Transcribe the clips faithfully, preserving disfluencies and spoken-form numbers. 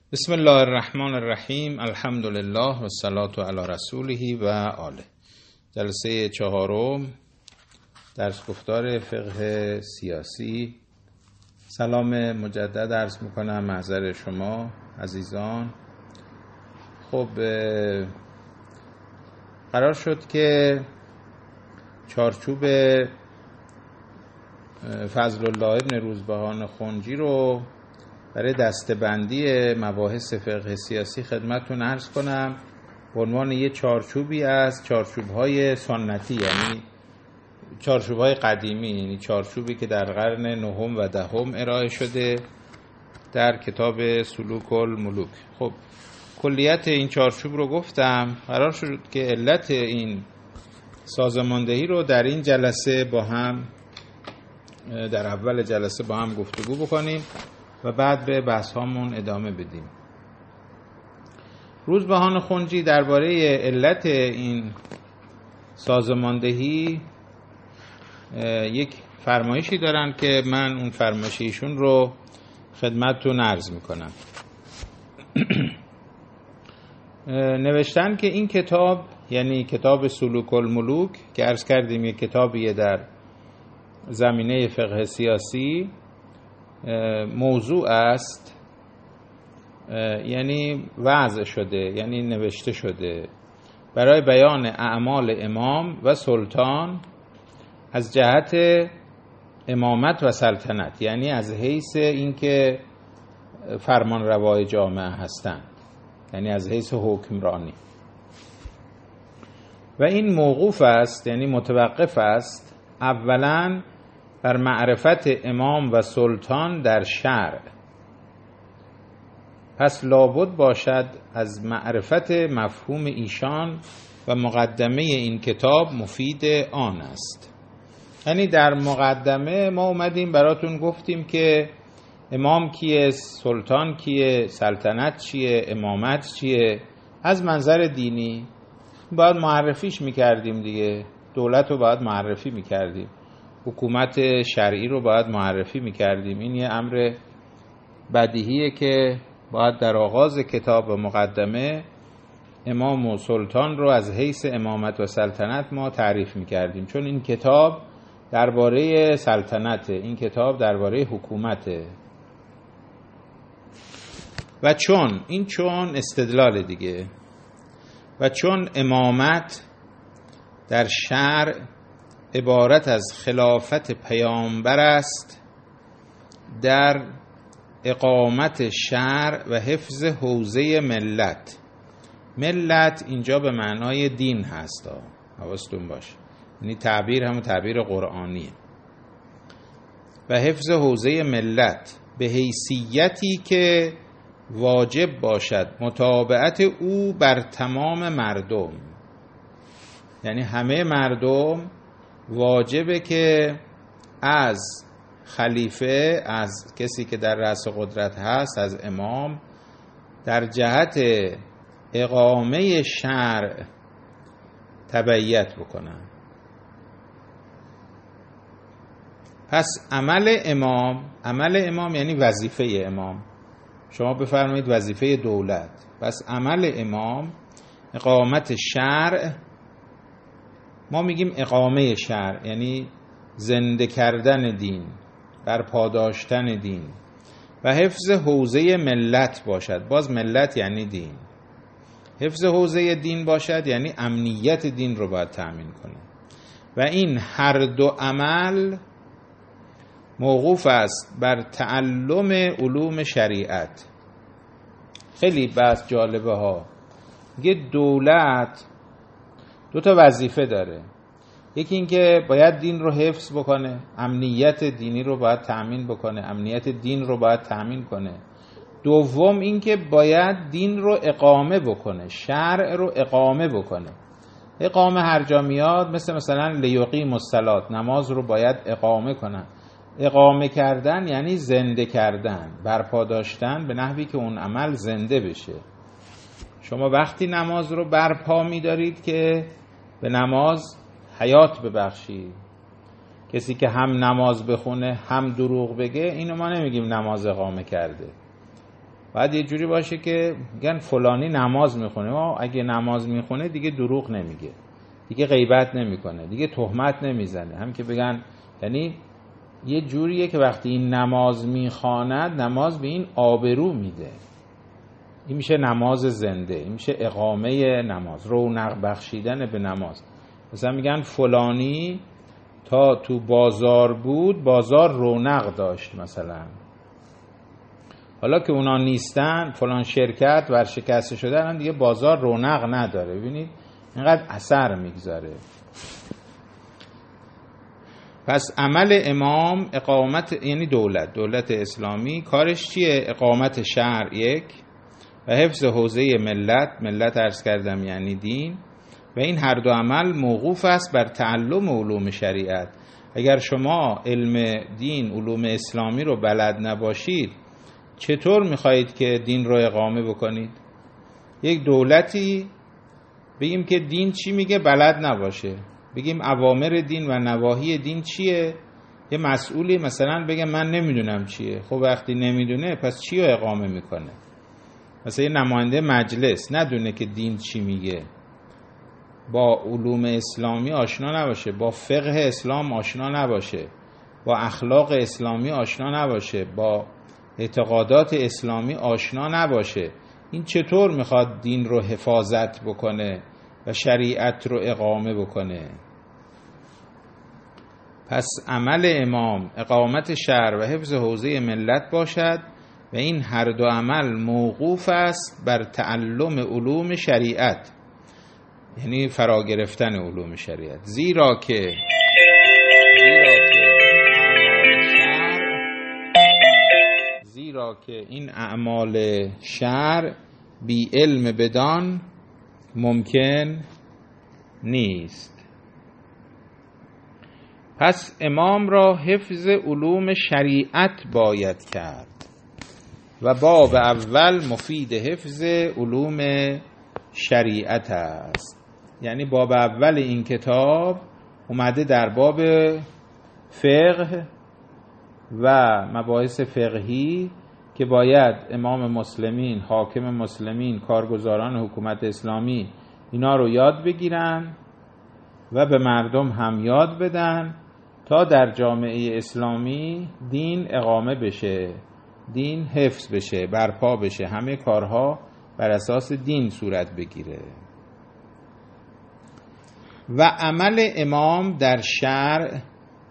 بسم الله الرحمن الرحیم. الحمد لله و الصلاة علی رسوله و آله. جلسه چهارم درس گفتار فقه سیاسی. سلام مجدد عرض میکنم محضر شما عزیزان. خب قرار شد که چارچوب فضل الله ابن روزبهان خنجی رو برای دسته‌بندی مباحث فقه سیاسی خدمتتون عرض کنم به عنوان یه چارچوبی از چارچوب‌های سنتی، یعنی چارچوب‌های قدیمی، یعنی چارچوبی که در قرن نهم و دهم ارائه شده در کتاب سلوک الملوک. خب کلیت این چارچوب رو گفتم. قرار شد که علت این سازماندهی رو در این جلسه با هم در اول جلسه با هم گفتگو بکنیم و بعد به بحث هامون ادامه بدیم. روزبهان خنجی درباره علت این سازماندهی یک فرمایشی دارن که من اون فرمایشیشون رو خدمتتون عرض میکنم. نوشتن که این کتاب، یعنی کتاب سلوک الملوک که عرض کردیم یک کتابیه در زمینه فقه سیاسی، موضوع است، یعنی وضع شده، یعنی نوشته شده برای بیان اعمال امام و سلطان از جهت امامت و سلطنت، یعنی از حیث اینکه فرمان روای جامعه هستند، یعنی از حیث حکمرانی. و این موقوف است، یعنی متوقف است اولاً بر معرفت امام و سلطان در شرع، پس لابد باشد از معرفت مفهوم ایشان و مقدمه این کتاب مفید آن است. یعنی در مقدمه ما اومدیم براتون گفتیم که امام کیه، سلطان کیه، سلطنت چیه، امامت چیه. از منظر دینی باید معرفیش میکردیم دیگه، دولت رو باید معرفی میکردیم، حکومت شرعی رو باید معرفی میکردیم. این یه امر بدیهیه که باید در آغاز کتاب و مقدمه امام و سلطان رو از حیث امامت و سلطنت ما تعریف میکردیم، چون این کتاب درباره سلطنته، این کتاب درباره حکومته. و چون این چون استدلال دیگه، و چون امامت در شرع عبارت از خلافت پیامبر است در اقامت شرع و حفظ حوزه ملت. ملت اینجا به معنای دین هست، حواستون باشه، یعنی تعبیر همون تعبیر قرآنیه. و حفظ حوزه ملت به حیثیتی که واجب باشد متابعت او بر تمام مردم، یعنی همه مردم واجبه که از خلیفه، از کسی که در رأس قدرت هست، از امام، در جهت اقامه شرع تبعیت بکنن. پس عمل امام، عمل امام یعنی وظیفه امام، شما بفرمایید وظیفه دولت. پس عمل امام اقامت شرع، ما میگیم اقامه شرع یعنی زنده کردن دین، برپاداشتن دین. و حفظ حوزه ملت باشد، باز ملت یعنی دین. حفظ حوزه دین باشد یعنی امنیت دین رو باید تأمین کنه. و این هر دو عمل موقوف است بر تعلم علوم شریعت. خیلی بحث جالبه ها. یه دولت دو تا وظیفه داره، یکی این که باید دین رو حفظ بکنه، امنیت دینی رو باید تأمین بکنه، امنیت دین رو باید تأمین کنه. دوم این که باید دین رو اقامه بکنه، شرع رو اقامه بکنه. اقامه هر جا میاد مثل مثلا لیقیم الصلاة، نماز رو باید اقامه کنن. اقامه کردن یعنی زنده کردن، برپاداشتن به نحوی که اون عمل زنده بشه. شما وقتی نماز رو برپا می‌دارید که به نماز حیات ببخشید. کسی که هم نماز بخونه هم دروغ بگه، اینو ما نمیگیم نماز اقامه کرده. باید یه جوری باشه که میگن فلانی نماز میخونه، اگه نماز میخونه دیگه دروغ نمیگه، دیگه غیبت نمیکنه، دیگه تهمت نمیزنه. هم که بگن یعنی یه جوریه که وقتی این نماز میخواند، نماز به این آبرو میده. این میشه نماز زنده، این میشه اقامه نماز، رونق بخشیدن به نماز. مثلا میگن فلانی تا تو بازار بود بازار رونق داشت مثلا. حالا که اونا نیستن، فلان شرکت ورشکسته شده، الان دیگه بازار رونق نداره. ببینید اینقدر اثر میگذاره. پس عمل امام اقامت، یعنی دولت دولت اسلامی کارش چیه؟ اقامت شرع یک و حفظ حوزه ملت، ملت عرض کردم یعنی دین، و این هر دو عمل موقوف است بر تعلم علوم شریعت. اگر شما علم دین، علوم اسلامی رو بلد نباشید، چطور میخواهید که دین رو اقامه بکنید؟ یک دولتی بگیم که دین چی میگه بلد نباشه، بگیم اوامر دین و نواهی دین چیه، یه مسئولی مثلا بگه من نمیدونم چیه. خب وقتی نمیدونه پس چی رو اقامه میکنه؟ مثلا یه نماینده مجلس ندونه که دین چی میگه، با علوم اسلامی آشنا نباشه، با فقه اسلام آشنا نباشه، با اخلاق اسلامی آشنا نباشه، با اعتقادات اسلامی آشنا نباشه، این چطور میخواد دین رو حفاظت بکنه و شریعت رو اقامه بکنه؟ پس عمل امام اقامت شرع و حفظ حوزه ملت باشد و این هر دو عمل موقوف است بر تعلم علوم شریعت، یعنی فرا گرفتن علوم شریعت. زیرا که زیرا که زیرا که این اعمال شرع بی علم بدان ممکن نیست. پس امام را حفظ علوم شریعت باید کرد و باب اول مفید حفظ علوم شریعت است. یعنی باب اول این کتاب اومده در باب فقه و مباحث فقهی که باید امام مسلمین، حاکم مسلمین، کارگزاران حکومت اسلامی اینا رو یاد بگیرن و به مردم هم یاد بدن تا در جامعه اسلامی دین اقامه بشه، دین حفظ بشه، برپا بشه، همه کارها بر اساس دین صورت بگیره. و عمل امام در شرع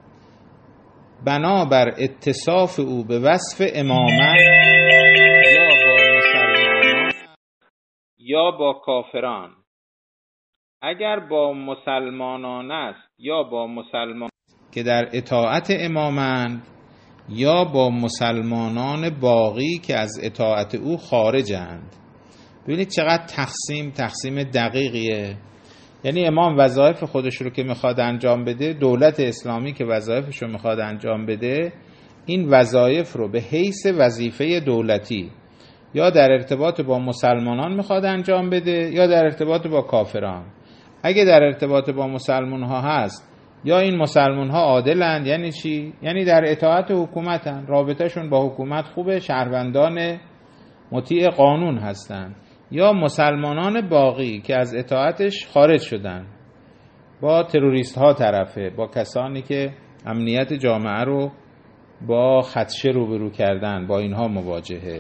بنابر اتصاف او به وصف امامت یا با مسلمانان یا با کافران، اگر با مسلمانان است یا با مسلمان که در اطاعت امامند، یا با مسلمانان باقی که از اطاعت او خارجند. ببینید چقدر تقسیم تقسیم دقیقیه. یعنی امام وظایف خودش رو که میخواد انجام بده، دولت اسلامی که وظایفش رو میخواد انجام بده، این وظایف رو به حیث وظیفه دولتی یا در ارتباط با مسلمانان میخواد انجام بده یا در ارتباط با کافران. اگه در ارتباط با مسلمان ها هست، یا این مسلمان ها عادلند، یعنی چی؟ یعنی در اطاعت حکومتن، رابطهشون با حکومت خوبه، شهروندان مطیع قانون هستن، یا مسلمانان باقی که از اطاعتش خارج شدن، با تروریست ها طرفه، با کسانی که امنیت جامعه رو با خدشه روبرو کردن، با اینها مواجهه.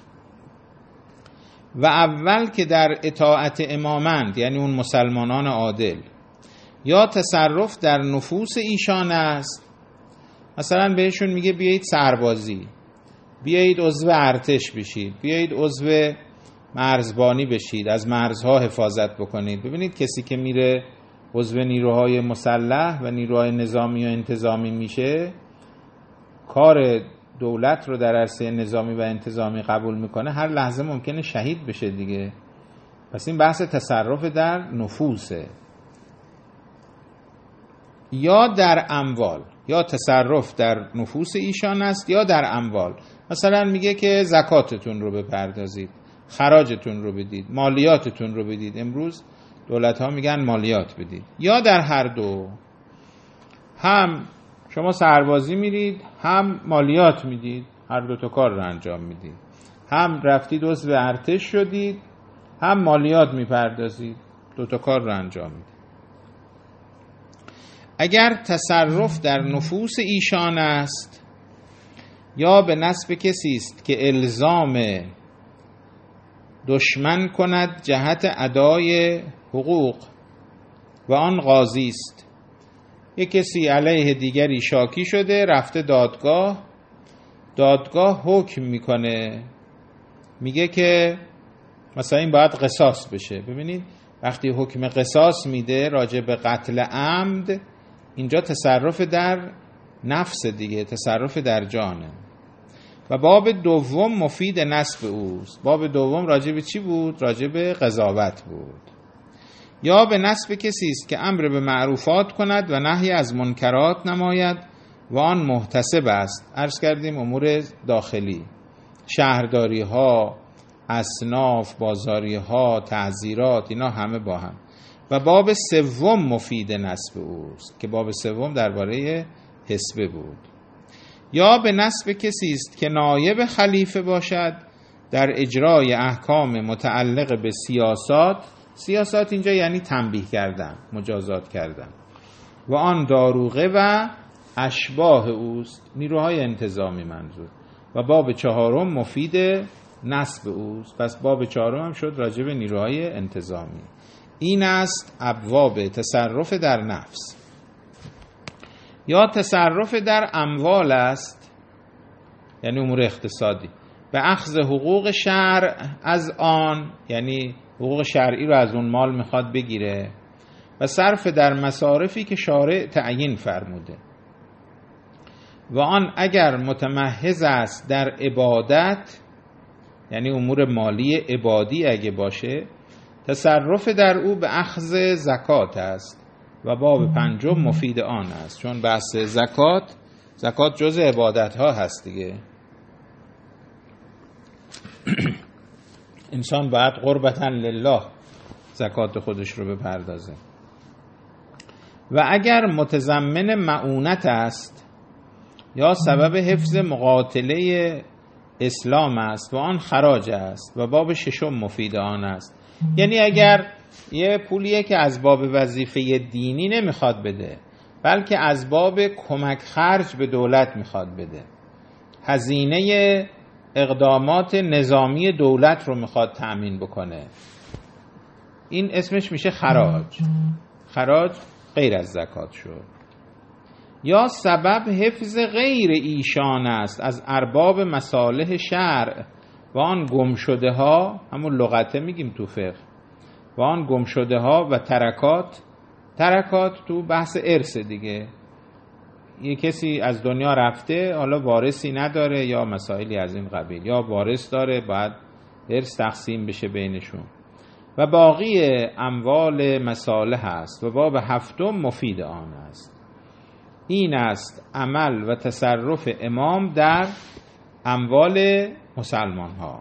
و اول که در اطاعت امامند، یعنی اون مسلمانان عادل، یا تصرف در نفوس ایشان است، مثلا بهشون میگه بیایید سربازی، بیایید عضو ارتش بشید، بیایید عضو مرزبانی بشید، از مرزها حفاظت بکنید. ببینید کسی که میره عضو نیروهای مسلح و نیروهای نظامی و انتظامی میشه، کار دولت رو در عرصه نظامی و انتظامی قبول میکنه، هر لحظه ممکنه شهید بشه دیگه. پس این بحث تصرف در نفوسه. یا در اموال، یا تصرف در نفوس ایشان است یا در اموال. مثلا میگه که زکاتتون رو بپردازید، خراجتون رو بدید، مالیاتتون رو بدید. امروز دولت ها میگن مالیات بدید. یا در هر دو، هم شما سربازی میرید هم مالیات میدید، هر دو تا کار رو انجام میدید. هم رفتید عضو ارتش شدید، هم مالیات میپردازید، دوتا کار رو انجام میدید. اگر تصرف در نفوس ایشان است یا به نسب کسی است که الزام دشمن کند جهت ادای حقوق و آن قاضی است. یک کسی علیه دیگری شاکی شده، رفته دادگاه، دادگاه حکم میکنه، میگه که مثلا این باید قصاص بشه. ببینید وقتی حکم قصاص میده راجع به قتل عمد، اینجا تصرف در نفس دیگه، تصرف در جانه. و باب دوم مفید نسب اوست. باب دوم راجع به چی بود؟ راجع به قضاوت بود. یا به نسب کسی است که امر به معروفات کند و نهی از منکرات نماید و آن محتسب است. عرض کردیم امور داخلی، شهرداری ها، اصناف، بازاری ها، تعزیرات، اینا همه با هم. و باب سوم مفید نسب اوست که باب سوم درباره حسبه بود. یا به نسب کسی است که نایب خلیفه باشد در اجرای احکام متعلق به سیاست. سیاست اینجا یعنی تنبیه کردن، مجازات کردن. و آن داروغه و اشباه اوست، نیروهای انتظامی منظور. و باب چهارم مفید نسب اوست. پس باب چهارم هم شد راجع به نیروهای انتظامی. این است ابواب تصرف در نفس. یا تصرف در اموال است، یعنی امور اقتصادی، به اخذ حقوق شرع از آن، یعنی حقوق شرعی رو از اون مال میخواد بگیره، و صرف در مصارفی که شارع تعیین فرموده. و آن اگر متمحض است در عبادت، یعنی امور مالی عبادی اگه باشه، تصرف در او به اخذ زکات است. و باب پنجم مفید آن است، چون بحث زکات، زکات جز عبادت ها هست دیگه. انسان باید قربتاً لله زکات خودش رو بپردازه. و اگر متضمن معونت است یا سبب حفظ مقاتله اسلام است و آن خراج است. و باب ششم مفید آن است، یعنی اگر یه پولیه که از باب وظیفه دینی نمیخواد بده، بلکه از باب کمک خرج به دولت میخواد بده، هزینه اقدامات نظامی دولت رو میخواد تأمین بکنه، این اسمش میشه خراج. خراج غیر از زکات شد. یا سبب حفظ غیر ایشان است از ارباب مصالح شرع و آن گم شده ها، همون لغته میگیم تو فقه، و آن گم شده ها و ترکات. ترکات تو بحث ارث دیگه، یه کسی از دنیا رفته، حالا وارثی نداره یا مسائلی از این قبیل، یا وارث داره باید ارث تقسیم بشه بینشون. و باقی اموال مصالح است. و باب هفتم مفید آن است. این است عمل و تصرف امام در اموال مسلمان ها.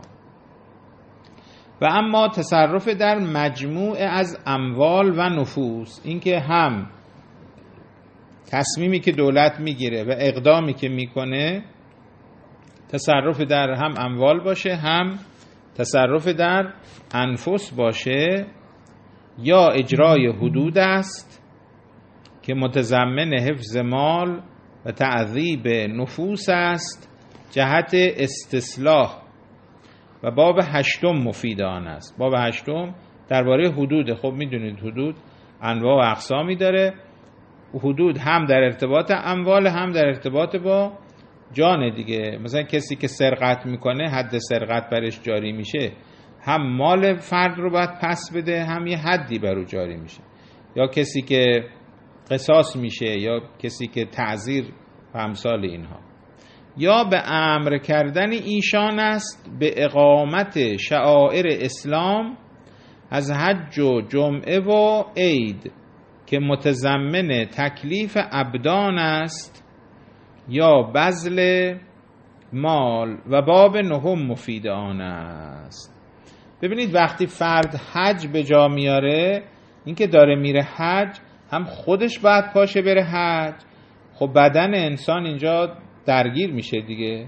و اما تصرف در مجموع از اموال و نفوس، اینکه هم تصمیمی که دولت میگیره و اقدامی که میکنه تصرف در هم اموال باشه، هم تصرف در انفس باشه، یا اجرای حدود است که متضمن حفظ مال و تعذیب نفوس است جهت استصلاح. و باب هشتم مفید آن است. باب هشتم درباره حدود. خب میدونید حدود انواع و اقسامی داره. حدود هم در ارتباط اموال، هم در ارتباط با جان دیگه. مثلا کسی که سرقت میکنه، حد سرقت برش جاری میشه، هم مال فرد رو باید پس بده، هم یه حدی برو جاری میشه. یا کسی که قصاص میشه، یا کسی که تعزیر و امثال اینها. یا به امر کردن ایشان است به اقامت شعائر اسلام از حج و جمعه و عید که متضمن تکلیف ابدان است یا بذل مال. و باب نهم مفید آن است. ببینید وقتی فرد حج به جا میاره، این که داره میره حج، هم خودش باید پاشه بره حج. خب بدن انسان اینجا درگیر میشه دیگه،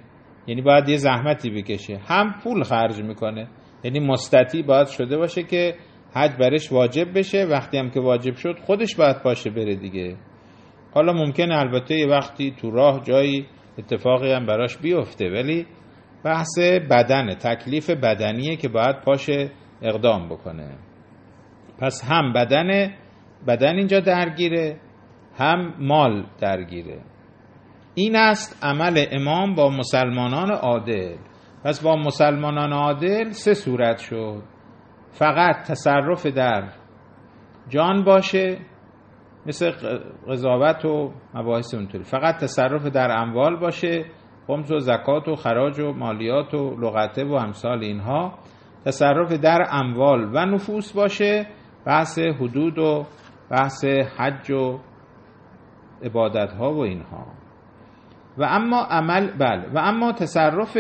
یعنی باید یه زحمتی بکشه، هم پول خرج میکنه، یعنی مستطیع باید شده باشه که حج برش واجب بشه، وقتی هم که واجب شد خودش باید پاشه بره دیگه. حالا ممکنه البته یه وقتی تو راه جایی اتفاقی هم براش بیفته، ولی بحث بدنه، تکلیف بدنیه که باید پاشه اقدام بکنه. پس هم بدن بدن اینجا درگیره، هم مال درگیره. این است عمل امام با مسلمانان عادل. پس با مسلمانان عادل سه صورت شد: فقط تصرف در جان باشه، مثل قضاوت و مباحث اونطوری، فقط تصرف در اموال باشه، خمس و زکات و خراج و مالیات و لغته و امثال اینها، تصرف در اموال و نفوس باشه، بحث حدود و بحث حج و عبادت ها و اینها. و اما عمل بله و اما تصرف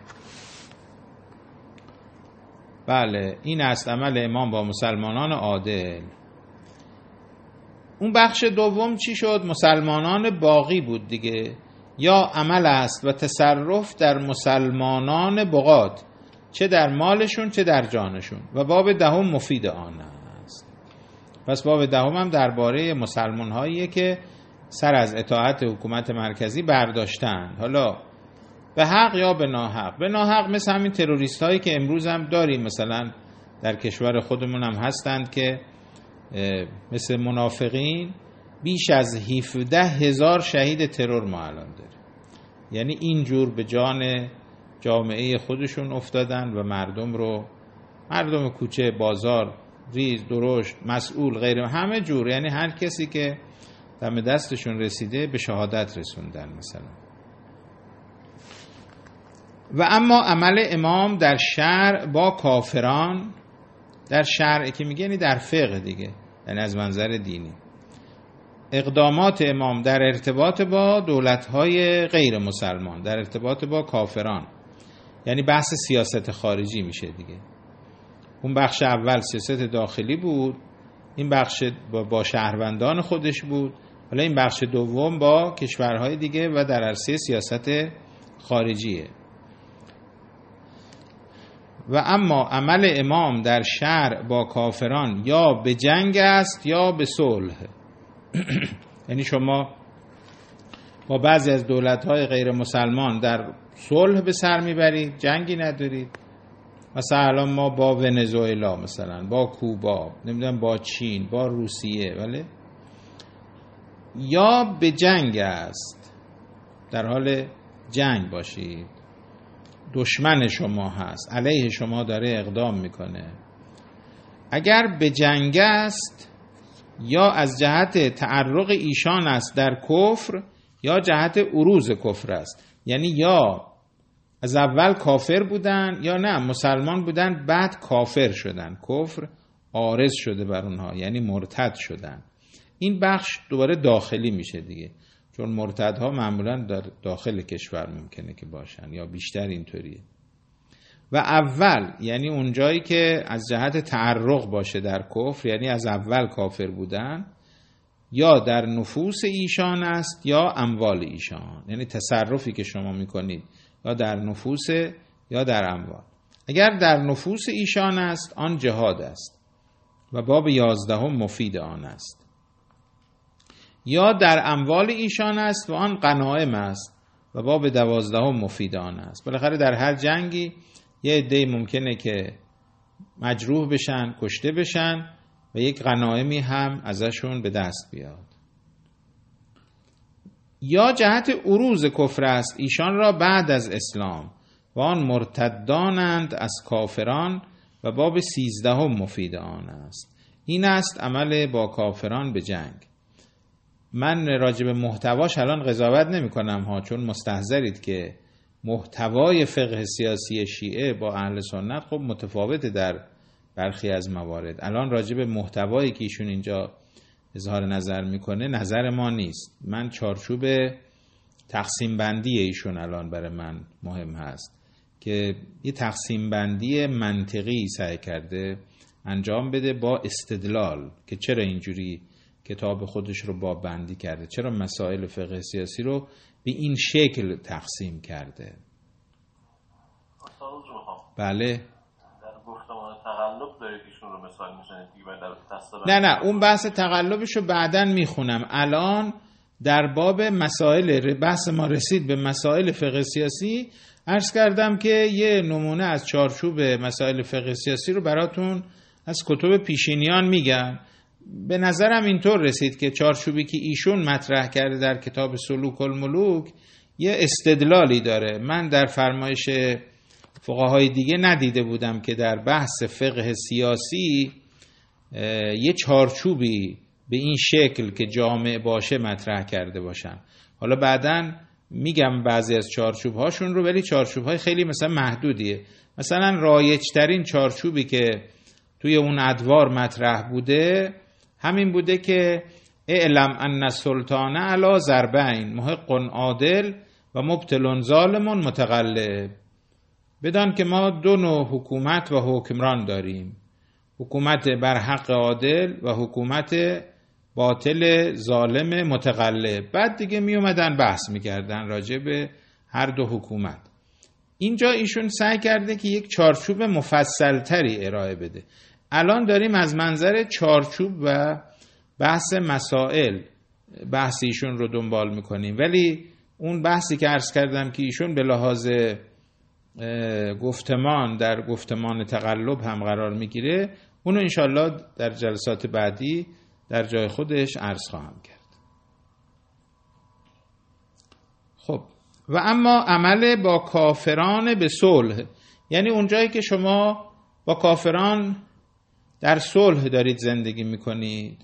بله این است عمل امام با مسلمانان عادل. اون بخش دوم چی شد؟ مسلمانان باقی بود دیگه، یا عمل است و تصرف در مسلمانان بغات، چه در مالشون چه در جانشون، و باب دهم مفید آن است. پس باب دهم هم درباره مسلمان هاییه که سر از اطاعت حکومت مرکزی برداشتن، حالا به حق یا به ناحق. به ناحق مثل همین تروریست هایی که امروز هم داریم، مثلا در کشور خودمون هم هستند که مثل منافقین بیش از هفده هزار شهید ترور ما الان داریم. یعنی اینجور به جان جامعه خودشون افتادن و مردم رو، مردم کوچه، بازار، ریز، درشت، مسئول، غیر همه جور، یعنی هر کسی که دم دستشون رسیده به شهادت رسوندن مثلا. و اما عمل امام در شرع با کافران، در شرع که میگه یعنی در فقه دیگه، یعنی از منظر دینی، اقدامات امام در ارتباط با دولت‌های غیر مسلمان، در ارتباط با کافران، یعنی بحث سیاست خارجی میشه دیگه. اون بخش اول سیاست داخلی بود، این بخش با شهروندان خودش بود، حالا این بخش دوم با کشورهای دیگه و در عرصه سیاست خارجیه. و اما عمل امام در شرع با کافران یا به جنگ است یا به صلح. یعنی شما با بعضی از دولت‌های غیر مسلمان در صلح به سر میبرید، جنگی ندارید. مثلا الان ما با ونزوئلا، مثلا با کوبا، نمیدونم با چین، با روسیه، ولی یا به جنگ است، در حال جنگ باشید، دشمن شما هست، علیه شما داره اقدام میکنه. اگر به جنگ است، یا از جهت تعرق ایشان است در کفر، یا جهت عروض کفر است، یعنی یا از اول کافر بودن یا نه مسلمان بودن بعد کافر شدن، کفر عارض شده بر اونها، یعنی مرتد شدن. این بخش دوباره داخلی میشه دیگه، چون مرتدها معمولا در داخل کشور ممکنه که باشن یا بیشتر اینطوریه. و اول یعنی اون جایی که از جهت تعرق باشه در کفر، یعنی از اول کافر بودن، یا در نفوس ایشان است یا اموال ایشان، یعنی تصرفی که شما میکنید یا در نفوس یا در اموال. اگر در نفوس ایشان است آن جهاد است و باب یازدهم مفید آن است، یا در اموال ایشان است و آن غنایم است و باب دوازدهم مفید آن است. بالاخره در هر جنگی یه عده‌ای ممکنه که مجروح بشن، کشته بشن و یک غنایمی هم ازشون به دست بیاد. یا جهت عروض کفر است ایشان را بعد از اسلام و آن مرتدانند از کافران و باب سیزدهم مفید آن است. این است عمل با کافران به جنگ. من راجع به محتواش الان قضاوت نمی کنم ها، چون مستحضرید که محتوای فقه سیاسی شیعه با اهل سنت خب متفاوته در برخی از موارد. الان راجع به محتوایی که ایشون اینجا اظهار نظر میکنه نظر ما نیست. من چارچوب تقسیم بندی ایشون الان برای من مهم هست که یه تقسیم بندی منطقی سعی کرده انجام بده با استدلال که چرا اینجوری کتاب خودش رو با بندی کرده، چرا مسائل فقه سیاسی رو به این شکل تقسیم کرده. بله. گفتمان تقلب دارید ایشون رو مثال میزنید دیگه. نه نه اون بحث تقلبش رو بعداً میخونم. الان در باب مسائل بحث ما رسید به مسائل فقه سیاسی. عرض کردم که یه نمونه از چارچوب مسائل فقه سیاسی رو براتون از کتب پیشینیان میگم. به نظرم اینطور رسید که چارچوبی که ایشون مطرح کرده در کتاب سلوک الملوک یه استدلالی داره. من در فرمایش فقهای دیگه ندیده بودم که در بحث فقه سیاسی یه چارچوبی به این شکل که جامع باشه مطرح کرده باشن. حالا بعداً میگم بعضی از چارچوب هاشون رو، ولی چارچوب های خیلی مثلا محدودیه. مثلا رایج ترین چارچوبی که توی اون ادوار مطرح بوده همین بوده که اعلم ان السلطان علی ضربین محق عادل و مبطل ظالم متغلب. بدان که ما دو نوع حکومت و حکمران داریم، حکومت بر حق عادل و حکومت باطل ظالم متغلب. بعد دیگه می اومدن بحث میکردن راجع به هر دو حکومت. اینجا ایشون سعی کرده که یک چارچوب مفصل تری ارائه بده. الان داریم از منظر چارچوب و بحث مسائل بحث ایشون رو دنبال میکنیم، ولی اون بحثی که عرض کردم که ایشون به لحاظ گفتمان در گفتمان تقلب هم قرار میگیره، اونو انشالله در جلسات بعدی در جای خودش عرض خواهم کرد. خب و اما عمل با کافران به صلح، یعنی اونجایی که شما با کافران در صلح دارید زندگی میکنید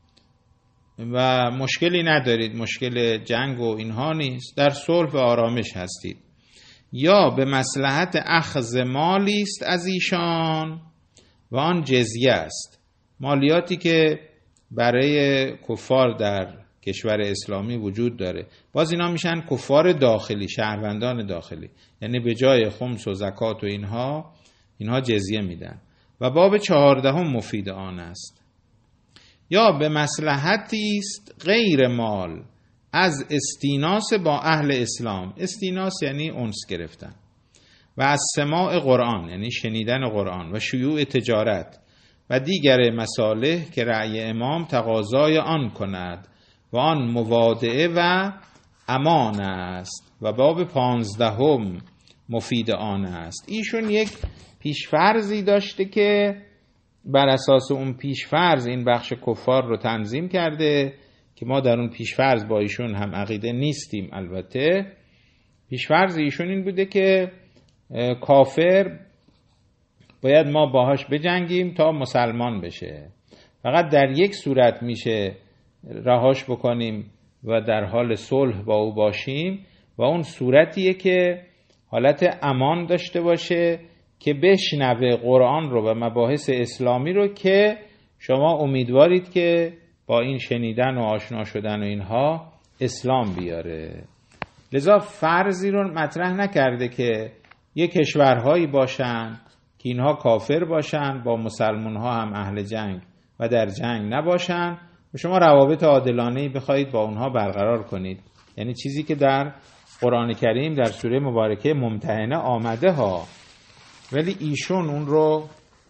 و مشکلی ندارید، مشکل جنگ و اینها نیست، در صلح و آرامش هستید، یا به مصلحت اخذ مالی است از ایشان و آن جزیه است، مالیاتی که برای کفار در کشور اسلامی وجود داره. باز اینا میشن کفار داخلی، شهروندان داخلی، یعنی به جای خمس و زکات و اینها اینها جزیه میدن. و باب چهاردهم مفید آن است. یا به مصلحتی است غیر مال از استیناس با اهل اسلام، استیناس یعنی انس گرفتن، و از سماع قرآن یعنی شنیدن قرآن، و شیوع تجارت و دیگر مصالح که رأی امام تقاضای آن کند و آن موادعه و امان است. و باب پانزدهم مفید آن است. ایشون یک پیشفرضی داشته که بر اساس اون پیشفرض این بخش کفار رو تنظیم کرده که ما در اون پیشفرض با ایشون هم عقیده نیستیم. البته پیشفرض ایشون این بوده که کافر باید ما باهاش بجنگیم تا مسلمان بشه. فقط در یک صورت میشه رهاش بکنیم و در حال صلح با او باشیم، و اون صورتیه که حالت امان داشته باشه که بشنوه قرآن رو و مباحث اسلامی رو که شما امیدوارید که با این شنیدن و آشنا شدن و اینها اسلام بیاره. لذا فرضی رو مطرح نکرده که یک کشورهایی باشن که اینها کافر باشن، با مسلمان ها هم اهل جنگ و در جنگ نباشن و شما روابط عادلانه‌ای بخواید با اونها برقرار کنید. یعنی چیزی که در قرآن کریم در سوره مبارکه ممتحنه آمده ها، ولی ایشون اون رو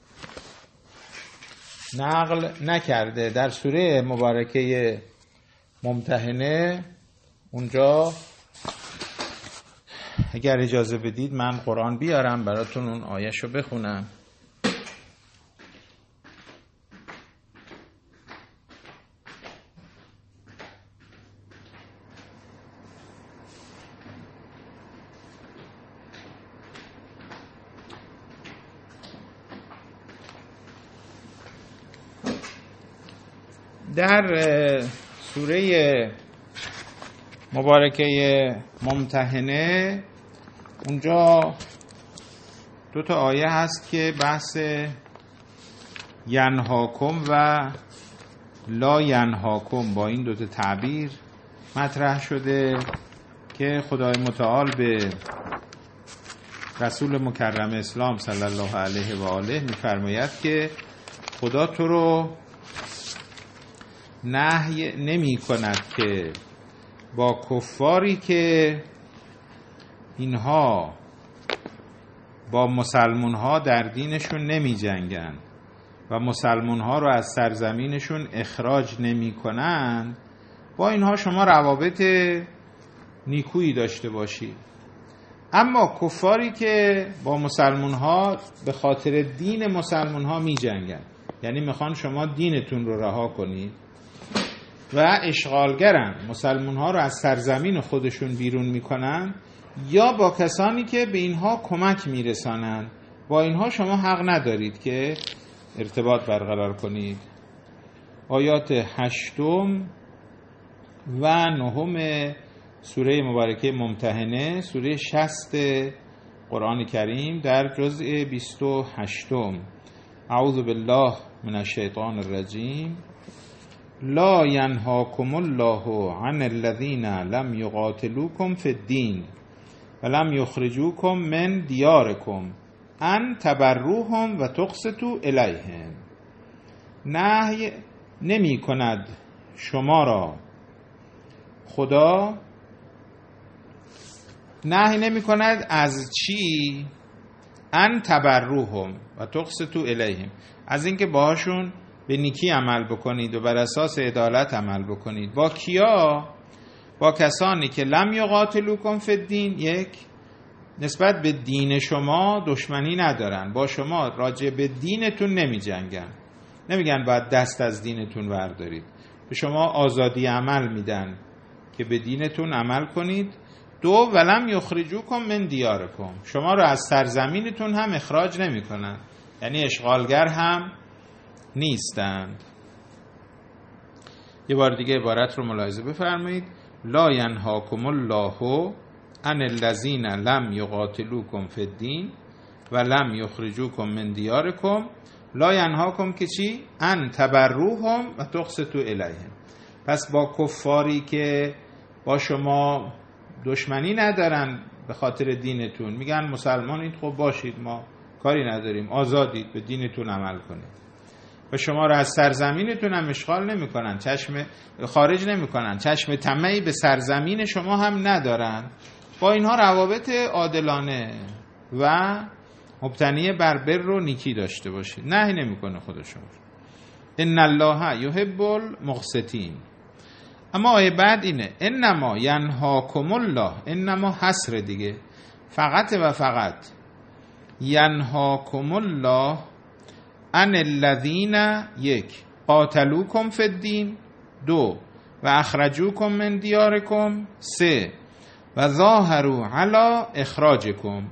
نقل نکرده. در سوره مبارکه ممتحنه اونجا اگر اجازه بدید من قرآن بیارم براتون اون آیه‌شو بخونم. در سوره مبارکه ممتحنه اونجا دو تا آیه هست که بحث ینهاکم و لا ینهاکم با این دو تا تعبیر مطرح شده که خدای متعال به رسول مکرم اسلام صلی الله علیه و آله می‌فرماید که خدا تو رو نهی نمی کند که با کفاری که اینها با مسلمون ها در دینشون نمی جنگن و مسلمون ها رو از سرزمینشون اخراج نمی کنن، با اینها شما روابط نیکویی داشته باشید. اما کفاری که با مسلمون ها به خاطر دین مسلمون ها می جنگن، یعنی میخوان شما دینتون رو رها کنید و اشغالگرن، مسلمون ها رو از سرزمین خودشون بیرون میکنن، یا با کسانی که به اینها کمک میرسانن، با اینها شما حق ندارید که ارتباط برقرار کنید. آیات هشتم و نهم سوره مبارکه ممتحنه، سوره شصت قرآن کریم، در جزء بیست و هشتم: اعوذ بالله من الشیطان الرجیم لا ینهاکم الله عن الذین لم یقاتلوکم فی الدین ولم یخرجوکم من دیارکم ان تبروهم و تقسطوا الیهم. نهی نمی کند شما را خدا، نهی نمی کند از چی؟ ان تبروهم و تقسطوا الیهم، از اینکه باهاشون به نیکی عمل بکنید و بر اساس عدالت عمل بکنید. با کیا؟ با کسانی که لم یقاتلوکم فی الدین، یک، نسبت به دین شما دشمنی ندارن، با شما راجع به دینتون نمی جنگن، نمیگن باید دست از دینتون بردارید، به شما آزادی عمل میدن که به دینتون عمل کنید. دو، ولم یخرجوکم من دیارکم، شما رو از سرزمینتون هم اخراج نمی کنن، یعنی اشغالگر هم نیستند. یه بار دیگه عبارت رو ملاحظه بفرمایید: لا ینهاکم الله عن الذین لم یقاتلوکم فی الدین و لم یخرجوکم من دیارکم. لا ینهاکم که چی؟ ان تبروهم و تقسطوا الیهم. پس با کفاری که با شما دشمنی ندارن به خاطر دینتون، میگن مسلمانید، خب باشید، ما کاری نداریم، آزادید، به دینتون عمل کنید، و شما را از سرزمینتون هم اشغال نمی کنن، چشم خارج نمی کنن، چشم طمعی به سرزمین شما هم ندارن، با اینها روابط عادلانه و مبتنی بر بر و نیکی داشته باشید. نهی نمی کنه خودشون. ان الله یحب المقسطین. اما آیه بعد اینه: انما ینهاکم الله، انما حصر دیگه، فقط و فقط، ینهاکم الله عن الذین، یک، قاتلوکم فی الدین، دو، و اخرجوکم من دیارکم، سه، و ظاهروا علی اخراجکم،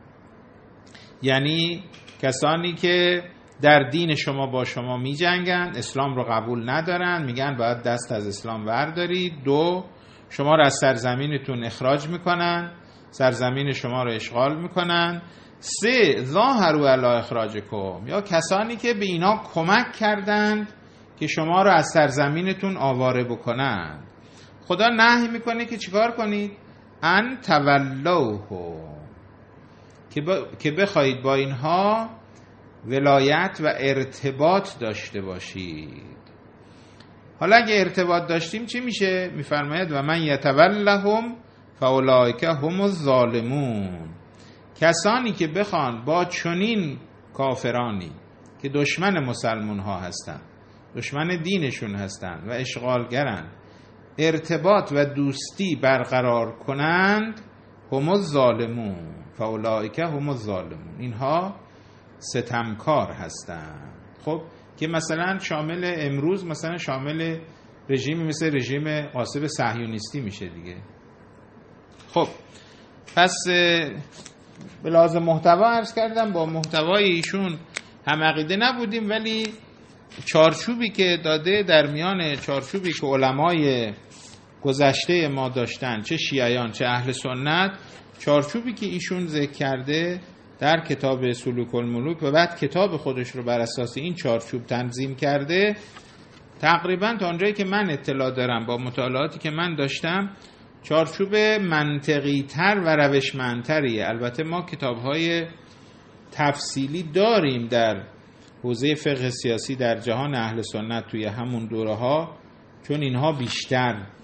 یعنی کسانی که در دین شما با شما می جنگن، اسلام رو قبول ندارن، میگن باید دست از اسلام بردارید. دو، شما رو از سرزمینتون اخراج میکنن، سرزمین شما رو اشغال میکنن. سه، ظاهروا علی اخراجکم، یا کسانی که به اینا کمک کردند که شما رو از سرزمینتون آواره بکنند. خدا نهی میکنه که چیکار کنید؟ ان تولوه، که, ب... که بخواید با اینها ولایت و ارتباط داشته باشید. حالا اگه ارتباط داشتیم چی میشه؟ میفرماید و من یتولهم فاولئک هم الظالمون. کسانی که بخوان با چنین کافرانی که دشمن مسلمون ها هستن، دشمن دینشون هستن و اشغالگرن، ارتباط و دوستی برقرار کنند، هم الظالمون، فاولئک هم الظالمون، اینها ستمکار هستند. خب که مثلا شامل امروز، مثلا شامل رژیمی مثل رژیم غاصب صهیونیستی میشه دیگه. خب پس به لحاظ محتوا عرض کردم، با محتوای ایشون هم عقیده نبودیم، ولی چارچوبی که داده در میان چارچوبی که علمای گذشته ما داشتن، چه شیعیان چه اهل سنت، چارچوبی که ایشون ذکر کرده در کتاب سلوک الملوک و بعد کتاب خودش رو بر اساس این چارچوب تنظیم کرده، تقریبا تا اونجایی که من اطلاع دارم با مطالعاتی که من داشتم، چارچوب منطقی تر و روشمندتریه. البته ما کتاب‌های تفصیلی داریم در حوزه فقه سیاسی در جهان اهل سنت توی همون دوره ها، چون اینها بیشتر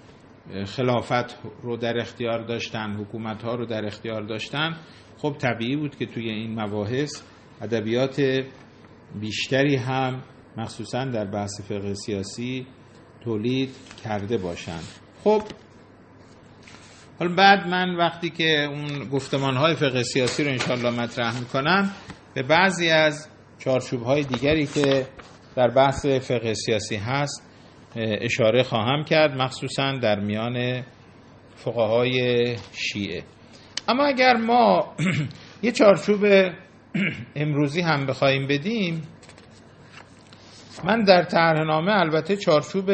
خلافت رو در اختیار داشتن، حکومت ها رو در اختیار داشتن، خب طبیعی بود که توی این مباحث ادبیات بیشتری هم مخصوصا در بحث فقه سیاسی تولید کرده باشند. خب حالا بعد من وقتی که اون گفتمان‌های فقه سیاسی رو انشاءالله مطرح میکنم به بعضی از چارچوب‌های دیگری که در بحث فقه سیاسی هست اشاره خواهم کرد، مخصوصا در میان فقهای شیعه. اما اگر ما یه چارچوب امروزی هم بخوایم بدیم، من در طرحنامه البته چارچوب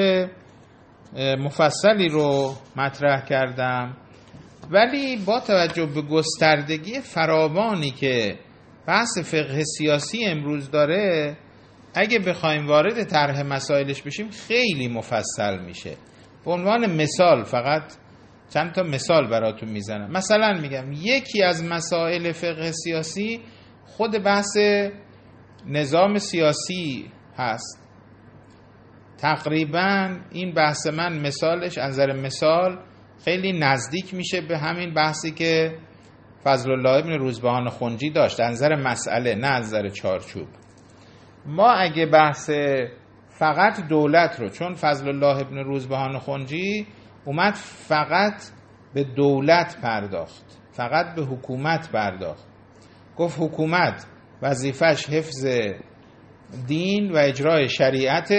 مفصلی رو مطرح کردم، ولی با توجه به گستردگی فراوانی که بحث فقه سیاسی امروز داره، اگه بخوایم وارد طرح مسائلش بشیم خیلی مفصل میشه. به عنوان مثال فقط چند تا مثال براتون میزنم. مثلا میگم یکی از مسائل فقه سیاسی خود بحث نظام سیاسی هست. تقریبا این بحث من مثالش از نظر مثال خیلی نزدیک میشه به همین بحثی که فضل الله ابن روزبهان خنجی داشت، از نظر مسئله نه از نظر چارچوب. ما اگه بحث فقط دولت رو، چون فضل الله ابن روزبهان خنجی اومد فقط به دولت پرداخت، فقط به حکومت پرداخت، گفت حکومت وظیفش حفظ دین و اجرای شریعت،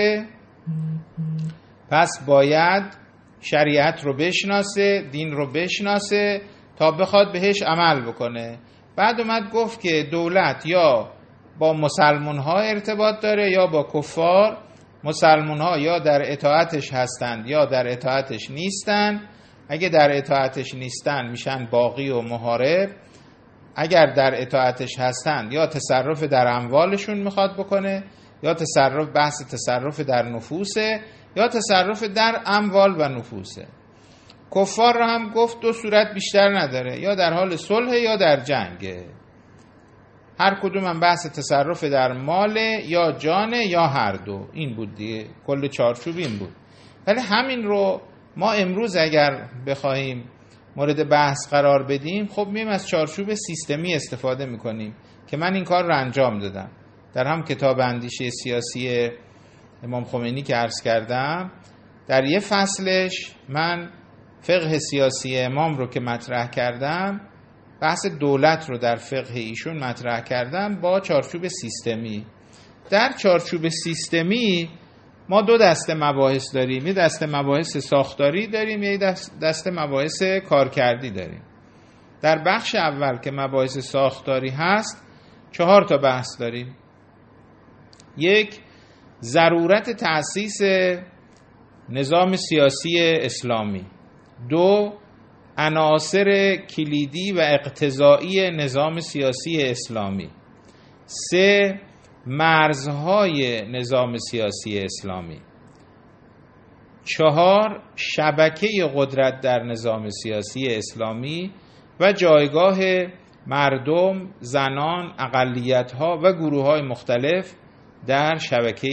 پس باید شریعت رو بشناسه، دین رو بشناسه تا بخواد بهش عمل بکنه. بعد اومد گفت که دولت یا با مسلمان ها ارتباط داره یا با کفار. مسلمان ها یا در اطاعتش هستند یا در اطاعتش نیستند. اگه در اطاعتش نیستند میشن باغی و محارب، اگر در اطاعتش هستند یا تصرف در اموالشون میخواد بکنه، یا تصرف بحث تصرف در نفوسه، یا تصرف در اموال و نفوسه. کفار را هم گفت دو صورت بیشتر نداره، یا در حال صلح یا در جنگه. هر کدوم هم بحث تصرف در مال یا جانه یا هر دو. این بود دیگه، کل چارچوب این بود. ولی همین رو ما امروز اگر بخوایم مورد بحث قرار بدیم، خب میم از چارچوب سیستمی استفاده میکنیم که من این کار رو انجام دادم. در هم کتاب اندیشه سیاسی امام خمینی که عرض کردم، در یه فصلش من فقه سیاسی امام رو که مطرح کردم، بحث دولت رو در فقه ایشون مطرح کردم با چارچوب سیستمی. در چارچوب سیستمی ما دو دسته مباحث داریم، یه دسته مباحث ساختاری داریم، یه دسته مباحث کارکردی داریم. در بخش اول که مباحث ساختاری هست چهار تا بحث داریم. یک، ضرورت تأسیس نظام سیاسی اسلامی. دو، عناصر کلیدی و اقتضایی نظام سیاسی اسلامی. سه، مرزهای نظام سیاسی اسلامی. چهار، شبکه قدرت در نظام سیاسی اسلامی و جایگاه مردم، زنان، اقلیت‌ها و گروه‌های مختلف در شبکه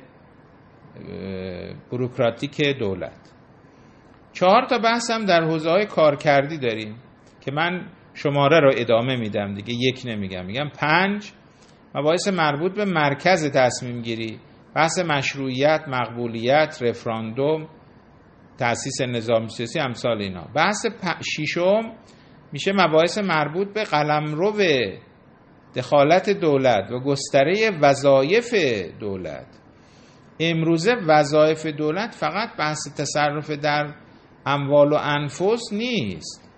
بوروکراتیک دولت. چهار تا بحث هم در حوزه‌های کارکردی داریم که من شماره رو ادامه میدم دیگه، یک نمیگم، میگم پنج. مباحث مربوط به مرکز تصمیم گیری، بحث مشروعیت، مقبولیت، رفراندوم، تأسیس نظام سیاسی، امثال اینا. بحث ششم میشه مباحث مربوط به قلمرو دخالت دولت و گستره وظایف دولت. امروزه وظایف دولت فقط بحث تصرف در اموال و انفس نیست،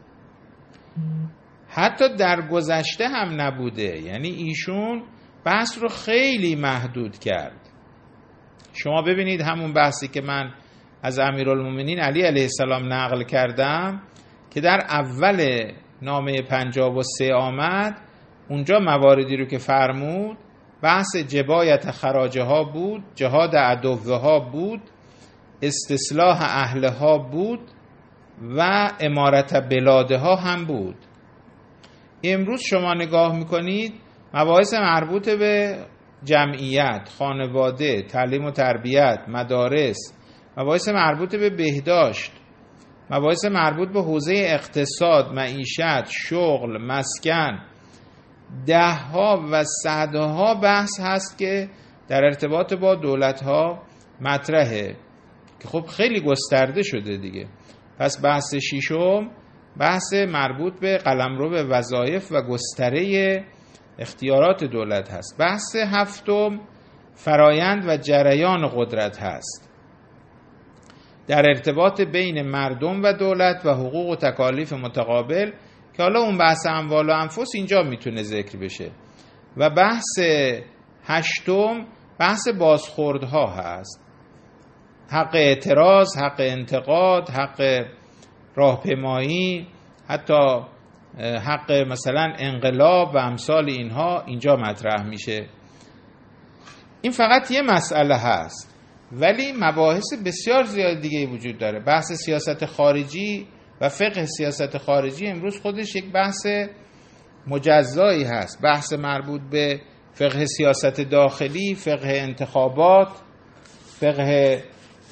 حتی در گذشته هم نبوده. یعنی ایشون بحث رو خیلی محدود کرد. شما ببینید همون بحثی که من از امیرالمومنین علی علیه السلام نقل کردم که در اول نامه پنجاب و سه آمد، اونجا مواردی رو که فرمود بحث جبایت خراجه ها بود، جهاد عدوه ها بود، استصلاح اهله ها بود و امارت بلاده ها هم بود. امروز شما نگاه میکنید مباحث مربوط به جمعیت، خانواده، تعلیم و تربیت، مدارس، مباحث مربوط به بهداشت، مباحث مربوط به حوزه اقتصاد، معیشت، شغل، مسکن، ده ها و صدها بحث هست که در ارتباط با دولت ها مطرحه که خب خیلی گسترده شده دیگه. پس بحث ششم بحث مربوط به قلمرو وظایف و گستره اختیارات دولت هست. بحث هفتم فرایند و جریان قدرت هست در ارتباط بین مردم و دولت و حقوق و تکالیف متقابل که حالا اون بحث اموال و انفس اینجا میتونه ذکر بشه. و بحث هشتم بحث بازخوردها هست، حق اعتراض، حق انتقاد، حق راهپیمایی، حتی حق مثلا انقلاب و امثال اینها اینجا مطرح میشه. این فقط یه مسئله هست ولی مباحث بسیار زیاد دیگه وجود داره. بحث سیاست خارجی و فقه سیاست خارجی امروز خودش یک بحث مجزایی هست. بحث مربوط به فقه سیاست داخلی، فقه انتخابات، فقه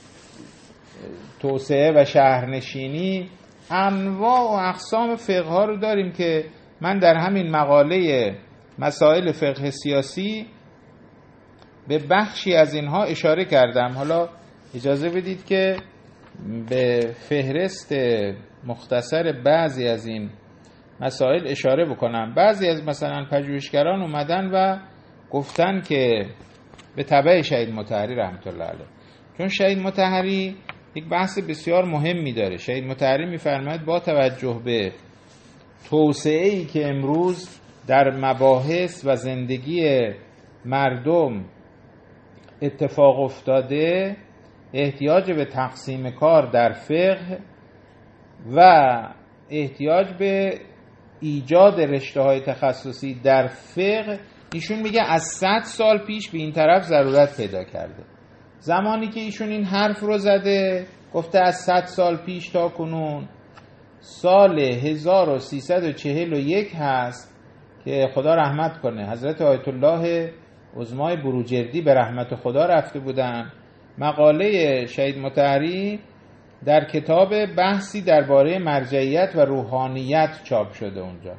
توسعه و شهرنشینی، انواع و اقسام فقه ها رو داریم که من در همین مقاله مسائل فقه سیاسی به بخشی از اینها اشاره کردم. حالا اجازه بدید که به فهرست مختصر بعضی از این مسائل اشاره بکنم. بعضی از مثلا پژوهشگران اومدن و گفتن که به تبع شهید مطهری رحمت الله علیه، چون شهید مطهری یک بحث بسیار مهمی داره. شهید مطهری می‌فرماید با توجه به توسعه‌ای که امروز در مباحث و زندگی مردم اتفاق افتاده، احتیاج به تقسیم کار در فقه و احتیاج به ایجاد رشته‌های تخصصی در فقه، ایشون میگه از صد سال پیش به این طرف ضرورت پیدا کرده. زمانی که ایشون این حرف رو زده، گفته از صد سال پیش تا کنون، سال هزار و سیصد و چهل و یک هست که خدا رحمت کنه حضرت آیت الله عظمای بروجردی به رحمت خدا رفته بودن. مقاله شهید مطهری در کتاب بحثی درباره مرجعیت و روحانیت چاپ شده. اونجا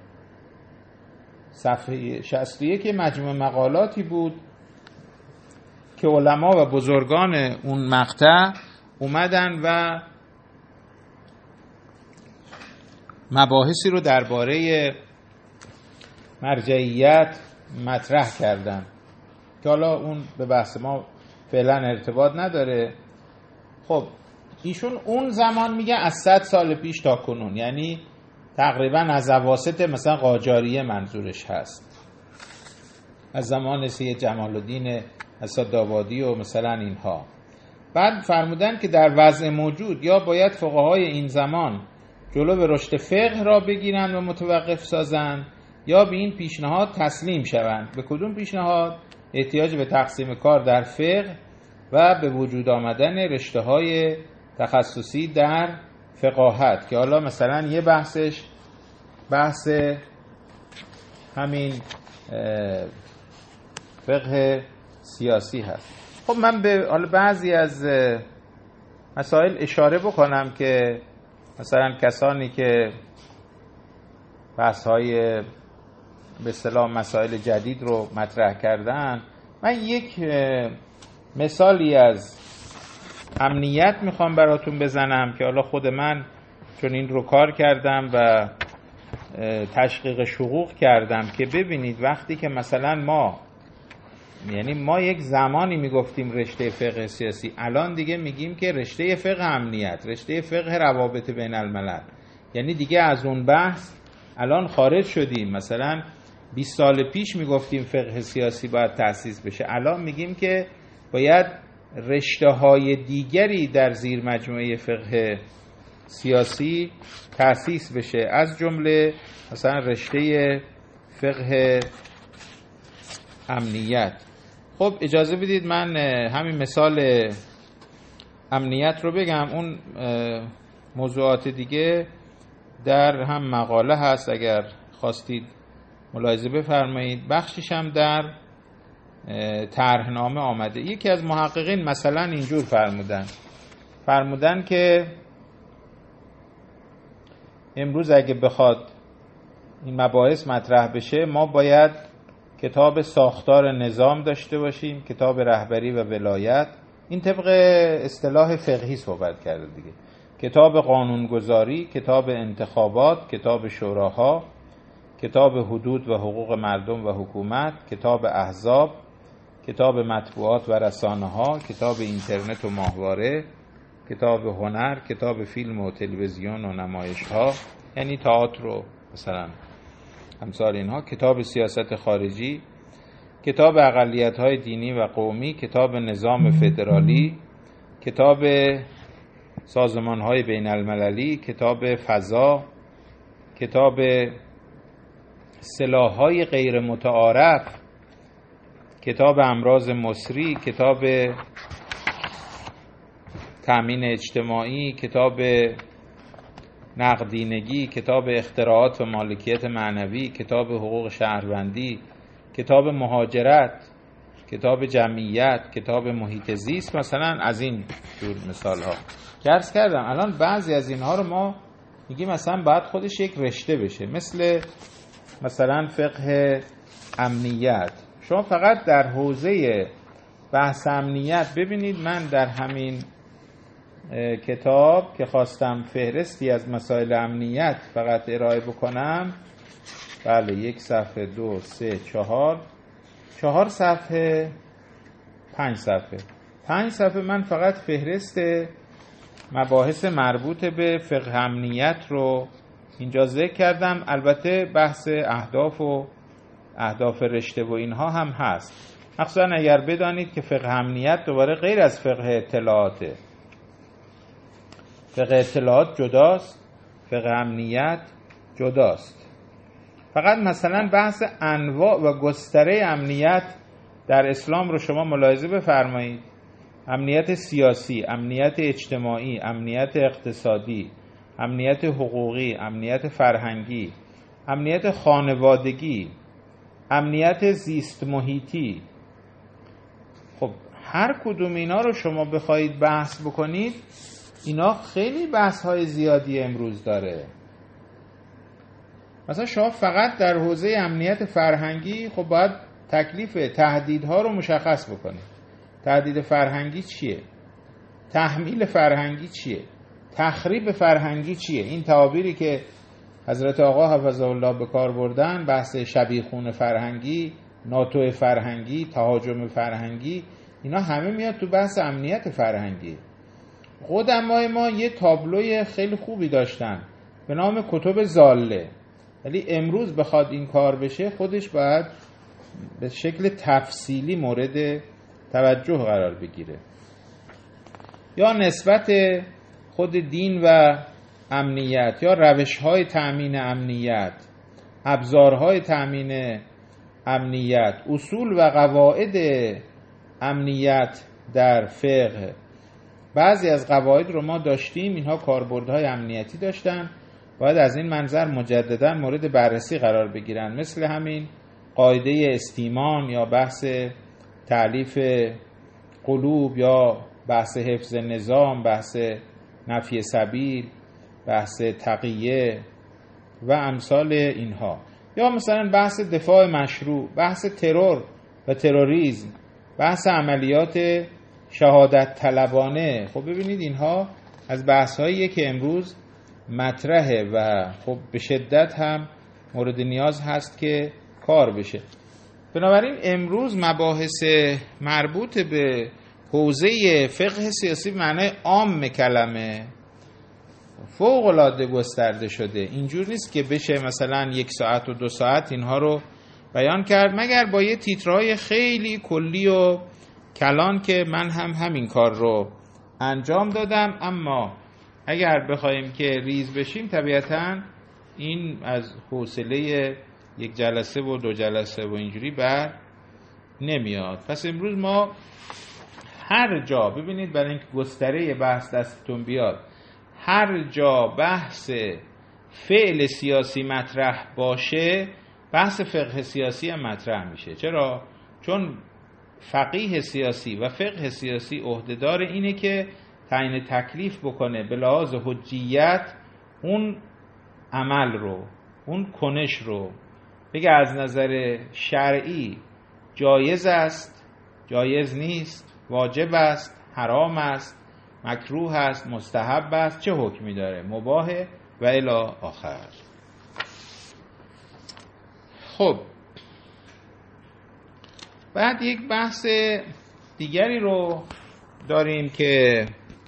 صفحه شصت و یک مجموع مقالاتی بود که علما و بزرگان اون مقطع اومدن و مباحثی رو درباره مرجعیت مطرح کردن که حالا اون به بحث ما فعلا ارتباط نداره. خب ایشون اون زمان میگه از صد سال پیش تا کنون، یعنی تقریبا از اواسط مثلا قاجاریه منظورش هست، از زمان سید جمال الدین اسدآبادی و مثلا اینها. بعد فرمودن که در وضع موجود یا باید فقهای این زمان جلو به رشد فقه را بگیرند و متوقف سازند یا به این پیشنهاد تسلیم شوند. به کدوم پیشنهاد؟ احتیاج به تقسیم کار در فقه و به وجود آمدن رشته‌های تخصصی در فقاهت که حالا مثلا یه بحثش بحث همین فقه سیاسی هست. خب من به حالا بعضی از مسائل اشاره بکنم که مثلا کسانی که بحث‌های به اصطلاح مسائل جدید رو مطرح کردن، من یک مثالی از امنیت میخوام براتون بزنم که حالا خود من چون این رو کار کردم و تشقیق شقوق کردم که ببینید وقتی که مثلا ما یعنی ما یک زمانی میگفتیم رشته فقه سیاسی، الان دیگه میگیم که رشته فقه امنیت، رشته فقه روابط بین الملل، یعنی دیگه از اون بحث الان خارج شدیم. مثلا بیست سال پیش میگفتیم فقه سیاسی باید تأسیس بشه، الان میگیم که باید رشته‌های دیگری در زیر مجموعه فقه سیاسی تأسیس بشه، از جمله مثلا رشته فقه امنیت. خب اجازه بدید من همین مثال امنیت رو بگم. اون موضوعات دیگه در هم مقاله هست، اگر خواستید ملاحظه بفرمایید. بخشش هم در طرحنامه آمده. یکی از محققین مثلا اینجور فرمودن فرمودن که امروز اگه بخواد این مباحث مطرح بشه ما باید کتاب ساختار نظام داشته باشیم، کتاب رهبری و ولایت، این طبق اصطلاح فقهی صحبت کرده دیگه، کتاب قانونگذاری، کتاب انتخابات، کتاب شوراها، کتاب حدود و حقوق مردم و حکومت، کتاب احزاب، کتاب مطبوعات و رسانه ها، کتاب اینترنت و ماهواره، کتاب هنر، کتاب فیلم و تلویزیون و نمایش ها، یعنی تئاتر و مثلا امثال اینها، کتاب سیاست خارجی، کتاب اقلیت های دینی و قومی، کتاب نظام فدرالی، کتاب سازمان های بین المللی، کتاب فضا، کتاب سلاح های غیر متعارف، کتاب امراض مصری، کتاب تأمین اجتماعی، کتاب نقدینگی، کتاب اختراعات و مالکیت معنوی، کتاب حقوق شهروندی، کتاب مهاجرت، کتاب جمعیت، کتاب محیط زیست، مثلا از این جور مثال ها درس کردم. الان بعضی از اینها رو ما میگیم مثلا باید خودش یک رشته بشه، مثل مثلا فقه امنیت. شما فقط در حوزه بحث امنیت ببینید، من در همین کتاب که خواستم فهرستی از مسائل امنیت فقط ارائه بکنم، بله یک صفحه، دو، سه، چهار، چهار صفحه، پنج صفحه پنج صفحه من فقط فهرست مباحث مربوط به فقه امنیت رو اینجا ذکر کردم. البته بحث اهداف و اهداف رشته و اینها هم هست، مخصوصا اگر بدانید که فقه امنیت دوباره غیر از فقه اطلاعاته. فقه اطلاعات جداست، فقه امنیت جداست. فقط مثلا بحث انواع و گستره امنیت در اسلام رو شما ملاحظه بفرمایید. امنیت سیاسی، امنیت اجتماعی، امنیت اقتصادی، امنیت حقوقی، امنیت فرهنگی، امنیت خانوادگی، امنیت زیست محیطی. خب هر کدوم اینا رو شما بخواید بحث بکنید، اینا خیلی بحث های زیادی امروز داره. مثلا شما فقط در حوزه امنیت فرهنگی خب باید تکلیف تهدیدها رو مشخص بکنید. تهدید فرهنگی چیه؟ تحمیل فرهنگی چیه؟ تخریب فرهنگی چیه؟ این تعابیری که حضرت آقا حفظه الله به کار بردن، بحث شبیخون فرهنگی، ناتو فرهنگی، تهاجم فرهنگی، اینا همه میاد تو بحث امنیت فرهنگی. قدمای ما یه تابلوی خیلی خوبی داشتن به نام کتب ضاله، ولی امروز بخواد این کار بشه خودش باید به شکل تفصیلی مورد توجه قرار بگیره. یا نسبت خود دین و امنیت، یا روش‌های تأمین امنیت، ابزارهای تأمین امنیت، اصول و قواعد امنیت در فقه. بعضی از قواعد رو ما داشتیم، اینها کاربردهای امنیتی داشتن، باید از این منظر مجددا مورد بررسی قرار بگیرن، مثل همین قاعده استیمان یا بحث تألیف قلوب یا بحث حفظ نظام، بحث نفی سبیل، بحث تقیه و امثال اینها. یا مثلا بحث دفاع مشروع، بحث ترور و تروریسم، بحث عملیات شهادت طلبانه. خب ببینید اینها از بحث هاییه که امروز مطرحه و خب به شدت هم مورد نیاز هست که کار بشه. بنابراین امروز مباحث مربوط به حوزه فقه سیاسی به معنای عام کلمه فوق العاده گسترده شده. اینجور نیست که بشه مثلا یک ساعت و دو ساعت اینها رو بیان کرد، مگر با یه تیترهای خیلی کلی و کلان که من هم همین کار رو انجام دادم. اما اگر بخوایم که ریز بشیم طبیعتاً این از حوصله یک جلسه و دو جلسه و اینجوری بر نمیاد. پس امروز ما هر جا ببینید، برای اینکه گستره بحث دستتون بیاد، هر جا بحث فعل سیاسی مطرح باشه بحث فقه سیاسی هم مطرح میشه. چرا؟ چون فقیه سیاسی و فقه سیاسی عهدهدار اینه که تعیین تکلیف بکنه به لحاظ حجیت اون عمل رو، اون کنش رو بگه از نظر شرعی جایز است، جایز نیست، واجب است، حرام است، مکروه است، مستحب است، چه حکمی داره، مباهه و الی آخر. خب بعد یک بحث دیگری رو داریم که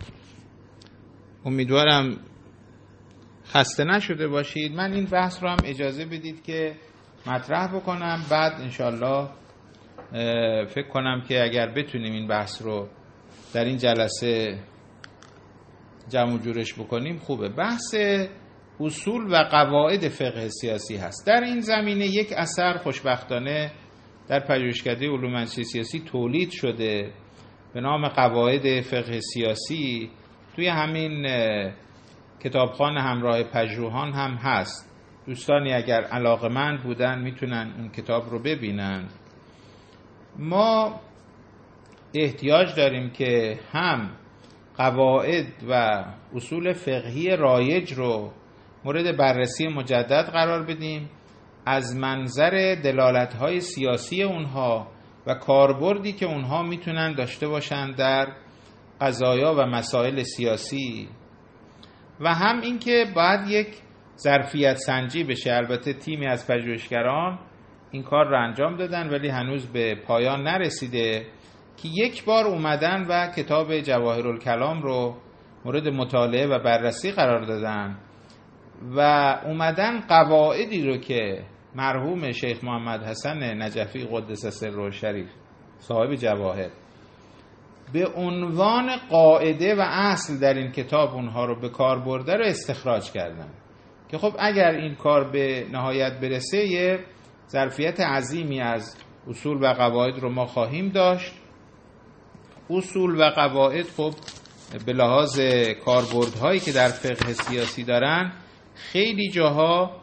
امیدوارم خسته نشده باشید. من این بحث رو هم اجازه بدید که مطرح بکنم، بعد انشالله فکر کنم که اگر بتونیم این بحث رو در این جلسه جمع و جورش بکنیم خوبه. بحث اصول و قواعد فقه سیاسی هست. در این زمینه یک اثر خوشبختانه در پژوهشکده علوم منطق سیاسی تولید شده به نام قواعد فقه سیاسی. توی همین کتابخوان همراه پژوهان هم هست. دوستانی اگر علاقه‌مند بودن میتونن اون کتاب رو ببینن. ما احتیاج داریم که هم قواعد و اصول فقهی رایج رو مورد بررسی مجدد قرار بدیم از منظر دلالت‌های سیاسی اونها و کاربردی که اونها میتونن داشته باشن در قضایا و مسائل سیاسی، و هم اینکه باید یک ظرفیت سنجی بشه. البته تیمی از پژوهشگران این کار رو انجام دادن ولی هنوز به پایان نرسیده که یک بار اومدن و کتاب جواهرالکلام رو مورد مطالعه و بررسی قرار دادن و اومدن قواعدی رو که مرحوم شیخ محمد حسن نجفی قدس سره الشریف صاحب جواهر به عنوان قاعده و اصل در این کتاب اونها رو به کار برده رو استخراج کردن که خب اگر این کار به نهایت برسه یه ظرفیت عظیمی از اصول و قواعد رو ما خواهیم داشت. اصول و قواعد خب به لحاظ کاربردهایی که در فقه سیاسی دارن خیلی جاها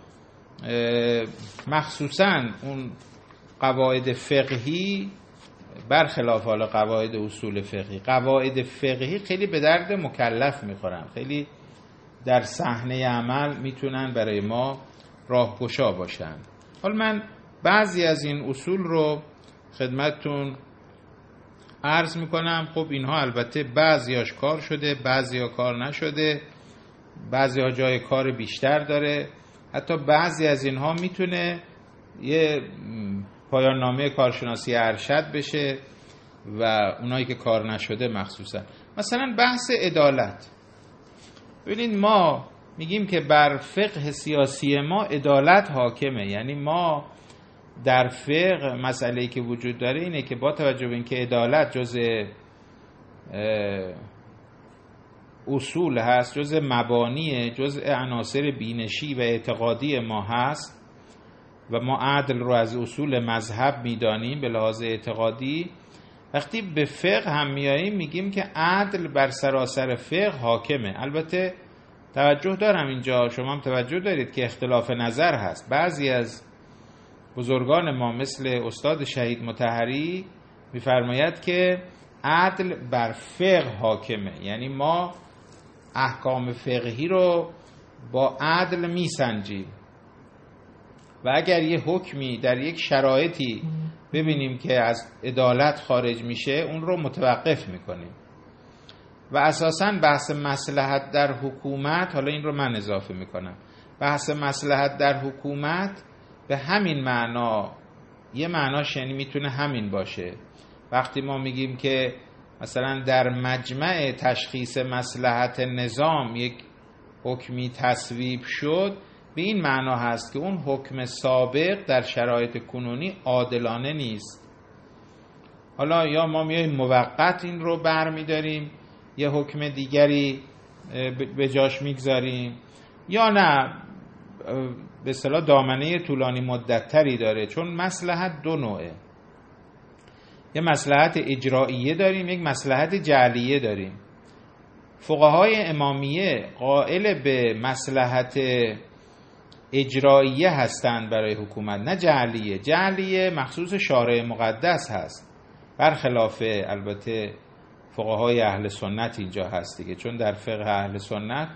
مخصوصاً اون قواعد فقهی برخلاف حالا قواعد اصول فقهی، قواعد فقهی خیلی به درد مکلف میخورن، خیلی در صحنه عمل میتونن برای ما راهگشا باشن. حالا من بعضی از این اصول رو خدمتتون عرض میکنم. خب اینها البته بعضیاش کار شده، بعضیا کار نشده، بعضیها جای کار بیشتر داره، حتی بعضی از اینها میتونه یه پایان نامه کارشناسی ارشد بشه و اونایی که کار نشده مخصوصا. مثلا بحث عدالت. ببینید ما میگیم که بر فقه سیاسی ما عدالت حاکمه، یعنی ما در فقه مسئله‌ای که وجود داره اینه که با توجه به اینکه عدالت جزء اصول هست، جزء مبانی، جزء عناصر بینشی و اعتقادی ما هست و ما عدل رو از اصول مذهب میدانیم به لحاظ اعتقادی، وقتی به فقه هم میاییم میگیم که عدل بر سراسر فقه حاکمه. البته توجه دارم اینجا، شما هم توجه دارید که اختلاف نظر هست. بعضی از بزرگان ما مثل استاد شهید مطهری میفرماید که عدل بر فقه حاکمه، یعنی ما احکام فقهی رو با عدل میسنجیم و اگر یه حکمی در یک شرایطی ببینیم که از عدالت خارج میشه اون رو متوقف میکنیم. و اساساً بحث مصلحت در حکومت، حالا این رو من اضافه میکنم، بحث مصلحت در حکومت به همین معنا، یه معناش یعنی میتونه همین باشه. وقتی ما میگیم که مثلا در مجمع تشخیص مصلحت نظام یک حکمی تصویب شد، به این معنا هست که اون حکم سابق در شرایط کنونی عادلانه نیست. حالا یا ما میایم موقت این رو برمیداریم یه حکم دیگری به جاش میگذاریم، یا نه به اصطلاح دامنه طولانی مدت تری داره. چون مصلحت دو نوعه، یه مصلحت اجراییه داریم، یک مصلحت جعلیه داریم. فقهای امامیه قائل به مصلحت اجراییه هستند برای حکومت، نه جعلیه. جعلیه مخصوص شارع مقدس هست، برخلاف البته فقهای اهل سنت اینجا هست دیگه، چون در فقه اهل سنت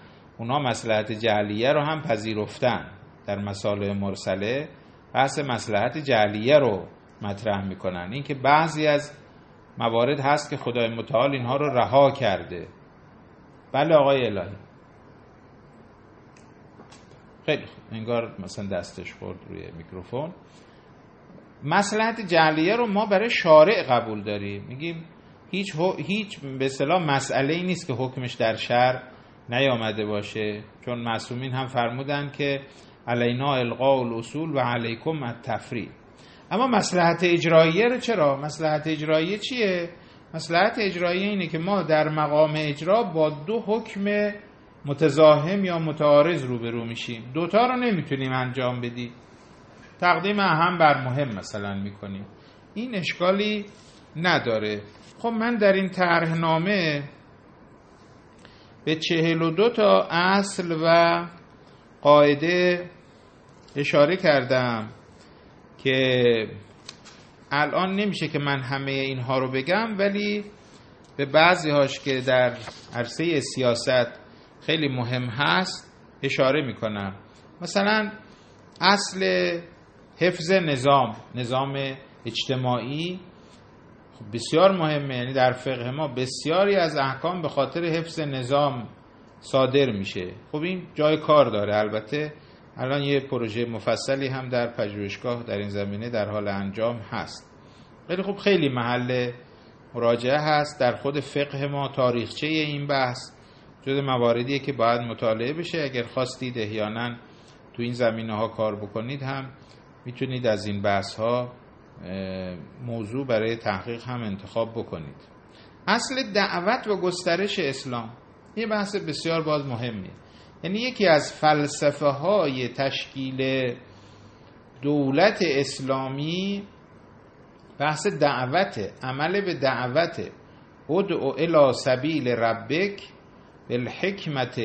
اونا مصلحت جعلیه رو هم پذیرفتن، در مصالح مرسله بحث مصلحت جعلیه رو مطرح میکنن، این که بعضی از موارد هست که خدای متعال اینها رو رها کرده. بله آقای الهی. خیلی خوب، انگار مثلا دستش خورد روی میکروفون. مصلحت جعلیه رو ما برای شارع قبول داریم، میگیم هیچ هیچ به اصطلاح مسئله‌ای نیست که حکمش در شرع نیامده باشه، چون معصومین هم فرمودن که علینا القاء الاصول و علیکم التفرید. اما مصلحت اجراییه رو چرا؟ مصلحت اجراییه چیه؟ مصلحت اجراییه اینه که ما در مقام اجرا با دو حکم متزاحم یا متعارض روبرو میشیم، دوتا رو نمیتونیم انجام بدیم، تقدیم اهم بر مهم مثلا میکنیم، این اشکالی نداره. خب من در این طرحنامه به چهل و دو تا اصل و قاعده اشاره کردم که الان نمیشه که من همه اینها رو بگم، ولی به بعضی هاش که در عرصه سیاست خیلی مهم هست اشاره میکنم. مثلا اصل حفظ نظام، نظام اجتماعی بسیار مهمه، یعنی در فقه ما بسیاری از احکام به خاطر حفظ نظام صادر میشه. خب این جای کار داره، البته الان یه پروژه مفصلی هم در پژوهشگاه در این زمینه در حال انجام هست. خیلی خوب، خیلی محل مراجعه هست در خود فقه ما. تاریخچه این بحث جز مواردیه که باید مطالعه بشه. اگر خواستید احیانا تو این زمینه ها کار بکنید هم میتونید از این بحث ها موضوع برای تحقیق هم انتخاب بکنید. اصل دعوت و گسترش اسلام یه بحث بسیار باز مهمیه، یعنی یکی از فلسفه های تشکیل دولت اسلامی بحث دعوت، عمل به دعوت. ادعو الی سبیل ربک بالحکمت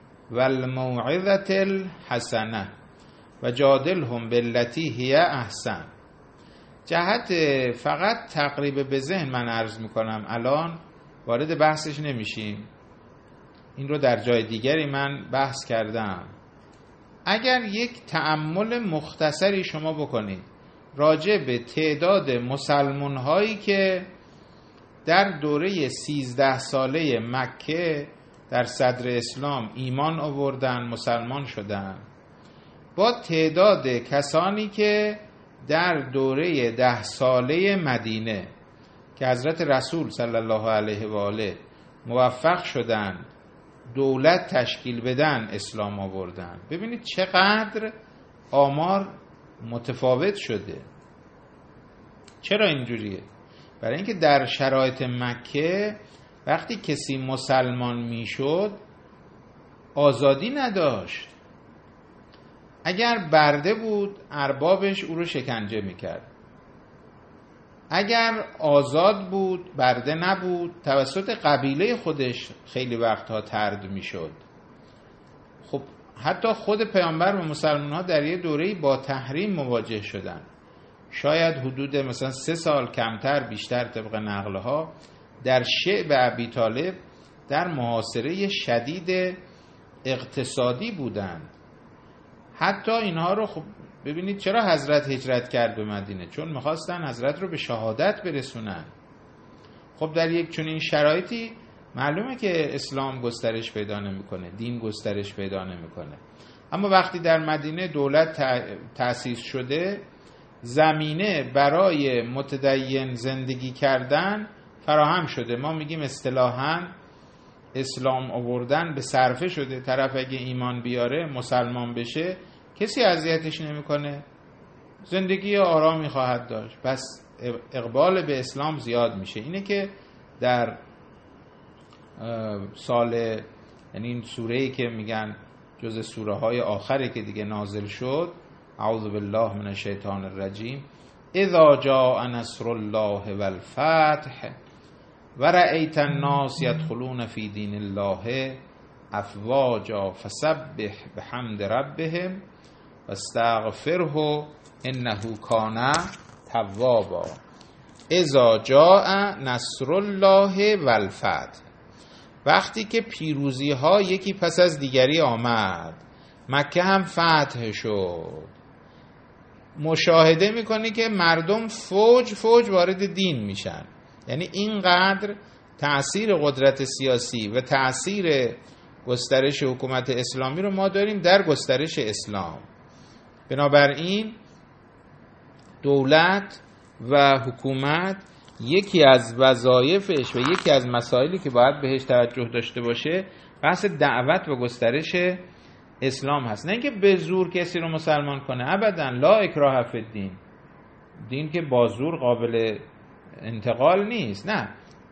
والموعظة الحسنه و جادلهم بالتی هی احسن. جهت فقط تقریب به ذهن من عرض میکنم، الان وارد بحثش نمیشیم، این رو در جای دیگری من بحث کردم. اگر یک تأمل مختصری شما بکنید راجع به تعداد مسلمان هایی که در دوره سیزده ساله مکه در صدر اسلام ایمان آوردن، مسلمان شدن، با تعداد کسانی که در دوره ده ساله مدینه که حضرت رسول صلی الله علیه و آله موفق شدن دولت تشکیل بدن اسلام آوردن، ببینید چقدر آمار متفاوت شده. چرا اینجوریه؟ برای اینکه در شرایط مکه وقتی کسی مسلمان میشد آزادی نداشت. اگر برده بود اربابش او رو شکنجه میکرد، اگر آزاد بود برده نبود توسط قبیله خودش خیلی وقتها طرد میشد. خب حتی خود پیامبر و مسلمان ها در یه دوره‌ای با تحریم مواجه شدن، شاید حدود مثلا سه سال کمتر بیشتر طبق نقلها در شعب ابی طالب در محاصره شدید اقتصادی بودند. حتی اینها رو خب ببینید چرا حضرت هجرت کرد به مدینه؟ چون میخواستن حضرت رو به شهادت برسونن. خب در یک چنین شرایطی معلومه که اسلام گسترش پیدا نمیکنه، دین گسترش پیدا نمیکنه. اما وقتی در مدینه دولت تأسیس شده، زمینه برای متدین زندگی کردن فراهم شده. ما میگیم اصطلاحاً اسلام آوردن به صرفه شده. طرف اگه ایمان بیاره، مسلمان بشه، کسی اذیتش نمیکنه، زندگی آرامی خواهد داشت، بس اقبال به اسلام زیاد میشه. اینه که در سال، یعنی این سوره‌ای که میگن جز سوره های آخره که دیگه نازل شد، اعوذ بالله من الشیطان الرجیم، اذا جاء نصر الله والفتح و رأیت الناس یدخلون فی دین الله افواجا فسبح بحمد ربهم واستغفره انه کان توابا. اذا جاء نصر الله والفتح، وقتی که پیروزی ها یکی پس از دیگری آمد، مکه هم فتح شد، مشاهده میکنی که مردم فوج فوج وارد دین میشن. یعنی اینقدر تأثیر قدرت سیاسی و تأثیر گسترش حکومت اسلامی رو ما داریم در گسترش اسلام. بنابراین دولت و حکومت یکی از وظایفش و یکی از مسائلی که باید بهش توجه داشته باشه بحث دعوت و گسترش اسلام هست. نه اینکه به زور کسی رو مسلمان کنه، ابدا، لا اکراه فی الدین، دین که با زور قابل انتقال نیست، نه،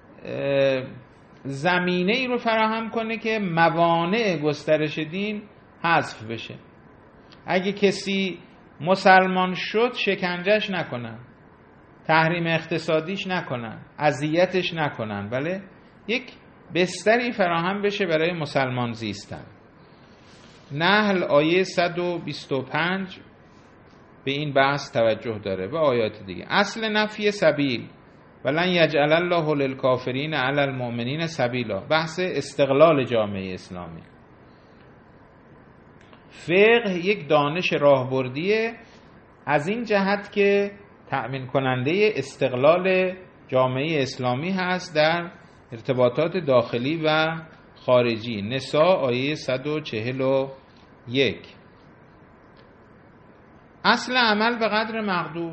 زمینه ای رو فراهم کنه که موانع گسترش دین حذف بشه. اگه کسی مسلمان شد شکنجهش نکنن، تحریم اقتصادیش نکنن، اذیتش نکنن، بله یک بستری فراهم بشه برای مسلمان زیستن. نحل آیه صد و بیست و پنج به این بحث توجه داره و آیات دیگه. اصل نفی سبیل ولن یجعل الله للکافرین علی المؤمنین سبیلا، بحث استقلال جامعه اسلامی. فقه یک دانش راهبردیه از این جهت که تأمین کننده استقلال جامعه اسلامی هست در ارتباطات داخلی و خارجی. نساء آیه صد و چهل و یک. اصل عمل به قدر مقدور،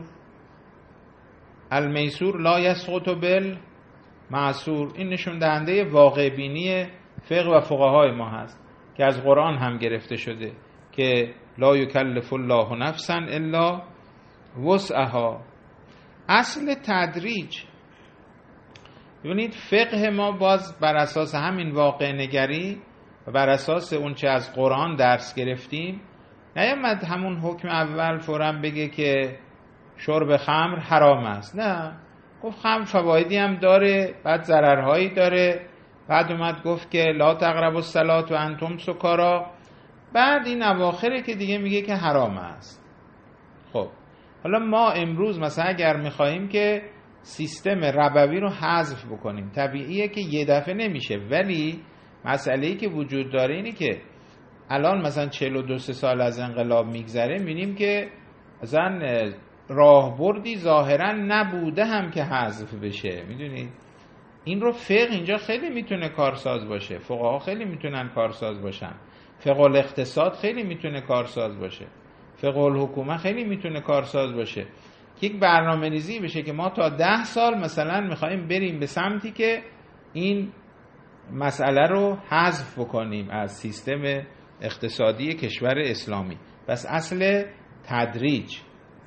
المیسور لا یسقط بالمعسور، این نشون دهنده واقع بینی فقه و فقهای ما هست که از قرآن هم گرفته شده که لا یکلف الله نفسا الا وسعها. اصل تدریج، ببینید فقه ما باز بر اساس همین واقع نگری و بر اساس اون چه از قرآن درس گرفتیم نیامد همون حکم اول فوراً بگه که شرب خمر حرام است، نه، گفت خمر فوایدی هم داره، بعد ضررهایی داره، بعد اومد گفت که لا تقربوا الصلاة و انتم سکارا، بعد این اواخره که دیگه میگه که حرام است. خب حالا ما امروز مثلا اگر میخواییم که سیستم ربوی رو حذف بکنیم، طبیعیه که یه دفعه نمیشه، ولی مسئله‌ای که وجود داره اینه که الان مثلا چهل و دو سال از انقلاب میگذره، می‌بینیم که مثلا راهبردی ظاهرا نبوده هم که حذف بشه. میدونید این رو فقه اینجا خیلی میتونه کارساز باشه، فقها خیلی میتونن کارساز باشن، فقه الاقتصاد خیلی میتونه کارساز باشه، فقه الحکومه خیلی میتونه کارساز باشه. یک برنامه ریزی بشه که ما تا ده سال مثلا میخوایم بریم به سمتی که این مسئله رو حذف بکنیم از سیستم اقتصادی کشور اسلامی. پس اصل تدریج،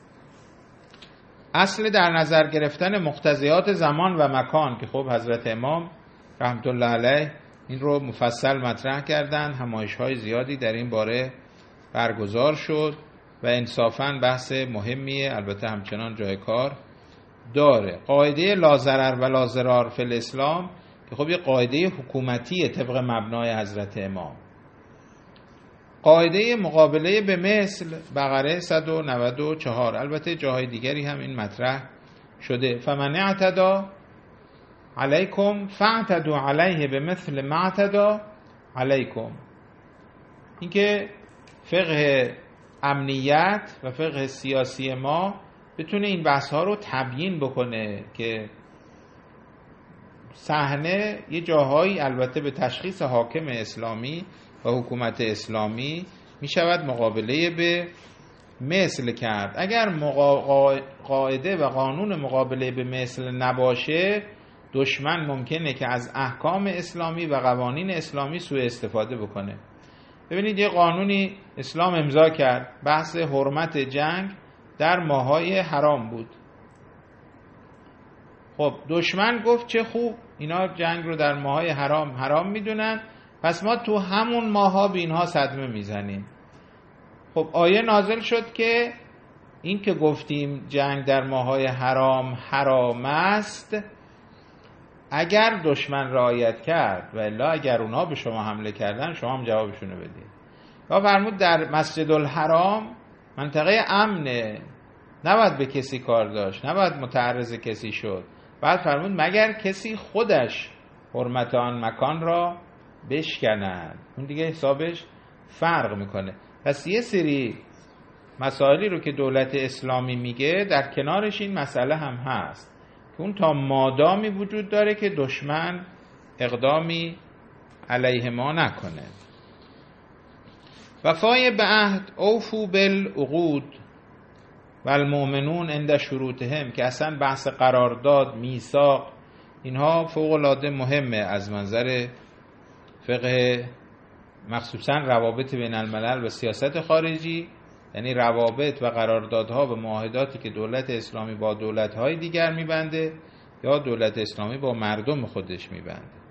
اصل در نظر گرفتن مقتضیات زمان و مکان که خب حضرت امام رحمت الله علیه این رو مفصل مطرح کردن، همایش‌های زیادی در این باره برگزار شد و انصافاً بحث مهمیه، البته همچنان جای کار داره. قاعده لا ضرر و لا ضرار فی الاسلام که خب یه قاعده حکومتیه طبق مبنای حضرت امام. قاعده مقابله به مثل بقره صد و نود و چهار، البته جاهای دیگری هم این مطرح شده. فمن اعتدی علیکم فاعتدوا علیه به مثل ما اعتدی علیکم. این که فقه امنیت و فقه سیاسی ما بتونه این بحث ها رو تبیین بکنه که صحنه یه جاهایی البته به تشخیص حاکم اسلامی و حکومت اسلامی می شود مقابله به مثل کرد. اگر مقا... قاعده و قانون مقابله به مثل نباشه، دشمن ممکنه که از احکام اسلامی و قوانین اسلامی سوء استفاده بکنه. ببینید یه قانونی اسلام امضا کرد، بحث حرمت جنگ در ماهای حرام بود. خب دشمن گفت چه خوب، اینا جنگ رو در ماهای حرام حرام میدونن، پس ما تو همون ماها به اینها صدمه میزنیم. خب آیه نازل شد که این که گفتیم جنگ در ماهای حرام حرام است، اگر دشمن رعایت کرد و الا اگر اونها به شما حمله کردن شما هم جوابشونو بدید. یا فرمود در مسجد الحرام منطقه امنه، نباید به کسی کار داشت، نباید متعرض کسی شد. بعد فرمود مگر کسی خودش حرمت آن مکان را بشکنند. اون دیگه حسابش فرق میکنه. پس یه سری مسائلی رو که دولت اسلامی میگه در کنارش این مسئله هم هست که اون تا مادامی وجود داره که دشمن اقدامی علیه ما نکنه. وفای به عهد، اوفو بالعقود و المؤمنون عند شروطهم، که اصلا بحث قرارداد، میثاق، اینها فوق العاده مهمه از منظر فقه، مخصوصا روابط بین الملل و سیاست خارجی، یعنی روابط و قراردادها و معاهداتی که دولت اسلامی با دولت‌های دیگر میبنده یا دولت اسلامی با مردم خودش میبنده.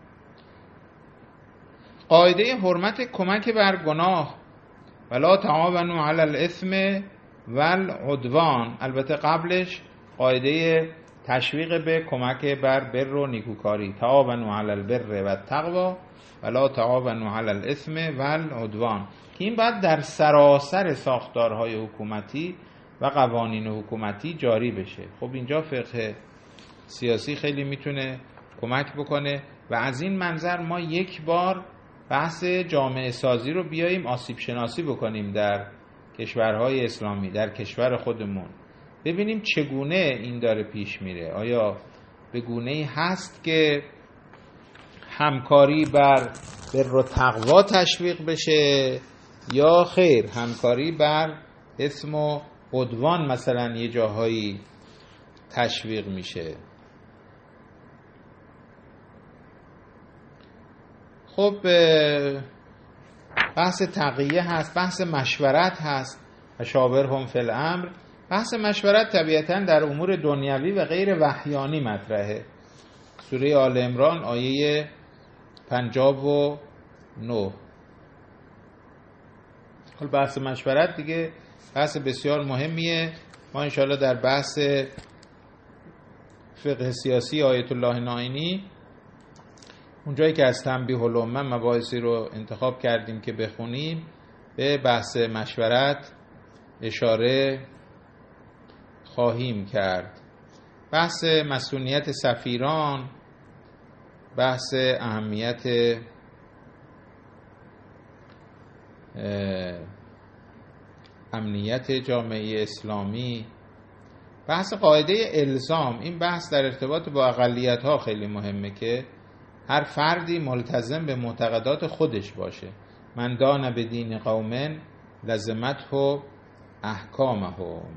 قاعده حرمت کمک بر گناه، ولا تعاونوا علی الاثم والعدوان، البته قبلش قاعده تشویق به کمک بر بر و نیکوکاری، تعاونوا علی البر و التقوی ولا تعاونوا علی الاثم والعدوان، که این باید در سراسر ساختارهای حکومتی و قوانین حکومتی جاری بشه. خب اینجا فقه سیاسی خیلی میتونه کمک بکنه و از این منظر ما یک بار بحث جامعه سازی رو بیاییم آسیب شناسی بکنیم در کشورهای اسلامی، در کشور خودمون، ببینیم چگونه این داره پیش میره. آیا به گونه‌ای هست که همکاری بر بر و تقوا تشویق بشه یا خیر همکاری بر اسم و عدوان مثلا یه جاهایی تشویق میشه؟ خب بحث تقیه هست، بحث مشورت هست، مشاورهم فی الامر. بحث مشورت طبیعتاً در امور دنیوی و غیر وحیانی مطرحه. سوره آل عمران آیه پنجاه و نه. حال بحث مشورت دیگه بحث بسیار مهمیه. ما انشاءالله در بحث فقه سیاسی آیت الله نائینی، اونجایی که از تنبیه الامه مباحثی رو انتخاب کردیم که بخونیم، به بحث مشورت اشاره خواهیم کرد. بحث مسئولیت سفیران، بحث اهمیت امنیت جامعه اسلامی، بحث قاعده الزام. این بحث در ارتباط با اقلیت ها خیلی مهمه که هر فردی ملتزم به معتقدات خودش باشه. من دان به دین قوم لزمته احکامهم.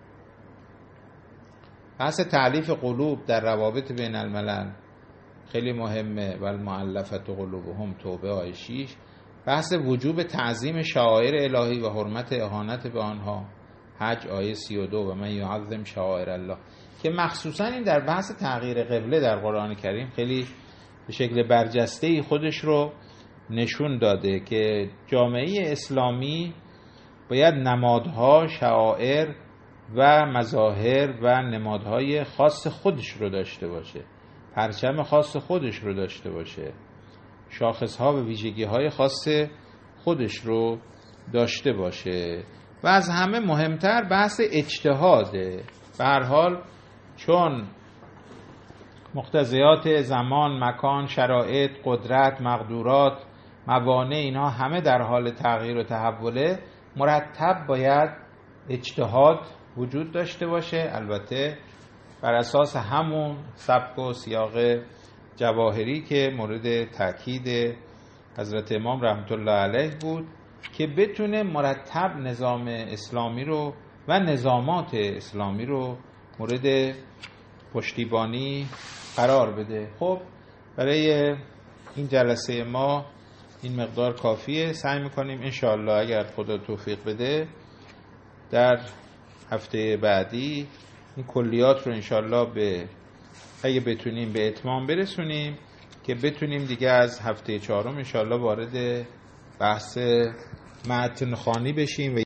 بحث تألیف قلوب در روابط بین الملل خیلی مهمه. و المؤلفة قلوبهم توبه آیه شش. بحث وجوب تعظیم شعائر الهی و حرمت اهانت به آنها، حج آیه سی و دو. و من یعظم شعائر الله، که مخصوصا این در بحث تغییر قبله در قرآن کریم خیلی به شکل برجسته‌ای خودش رو نشون داده که جامعه اسلامی باید نمادها، شعائر و مظاهر و نمادهای خاص خودش رو داشته باشه، پرچم خاص خودش رو داشته باشه، شاخصها و ویژگی‌های خاص خودش رو داشته باشه. و از همه مهمتر بحث اجتهاده. به هر حال چون مقتضیات زمان، مکان، شرایط، قدرت، مقدورات، موانع، اینها همه در حال تغییر و تحوله، مرتب باید اجتهاد وجود داشته باشه، البته بر اساس همون سبک و سیاق جواهری که مورد تاکید حضرت امام رحمت الله علیه بود که بتونه مرتب نظام اسلامی رو و نظامات اسلامی رو مورد پشتیبانی قرار بده. خب برای این جلسه ما این مقدار کافیه. سعی میکنیم انشاءالله اگر خدا توفیق بده در هفته بعدی این کلیات رو انشاءالله به اگه بتونیم به اتمام برسونیم که بتونیم دیگه از هفته چهارم انشاءالله وارد بحث متن خوانی بشیم و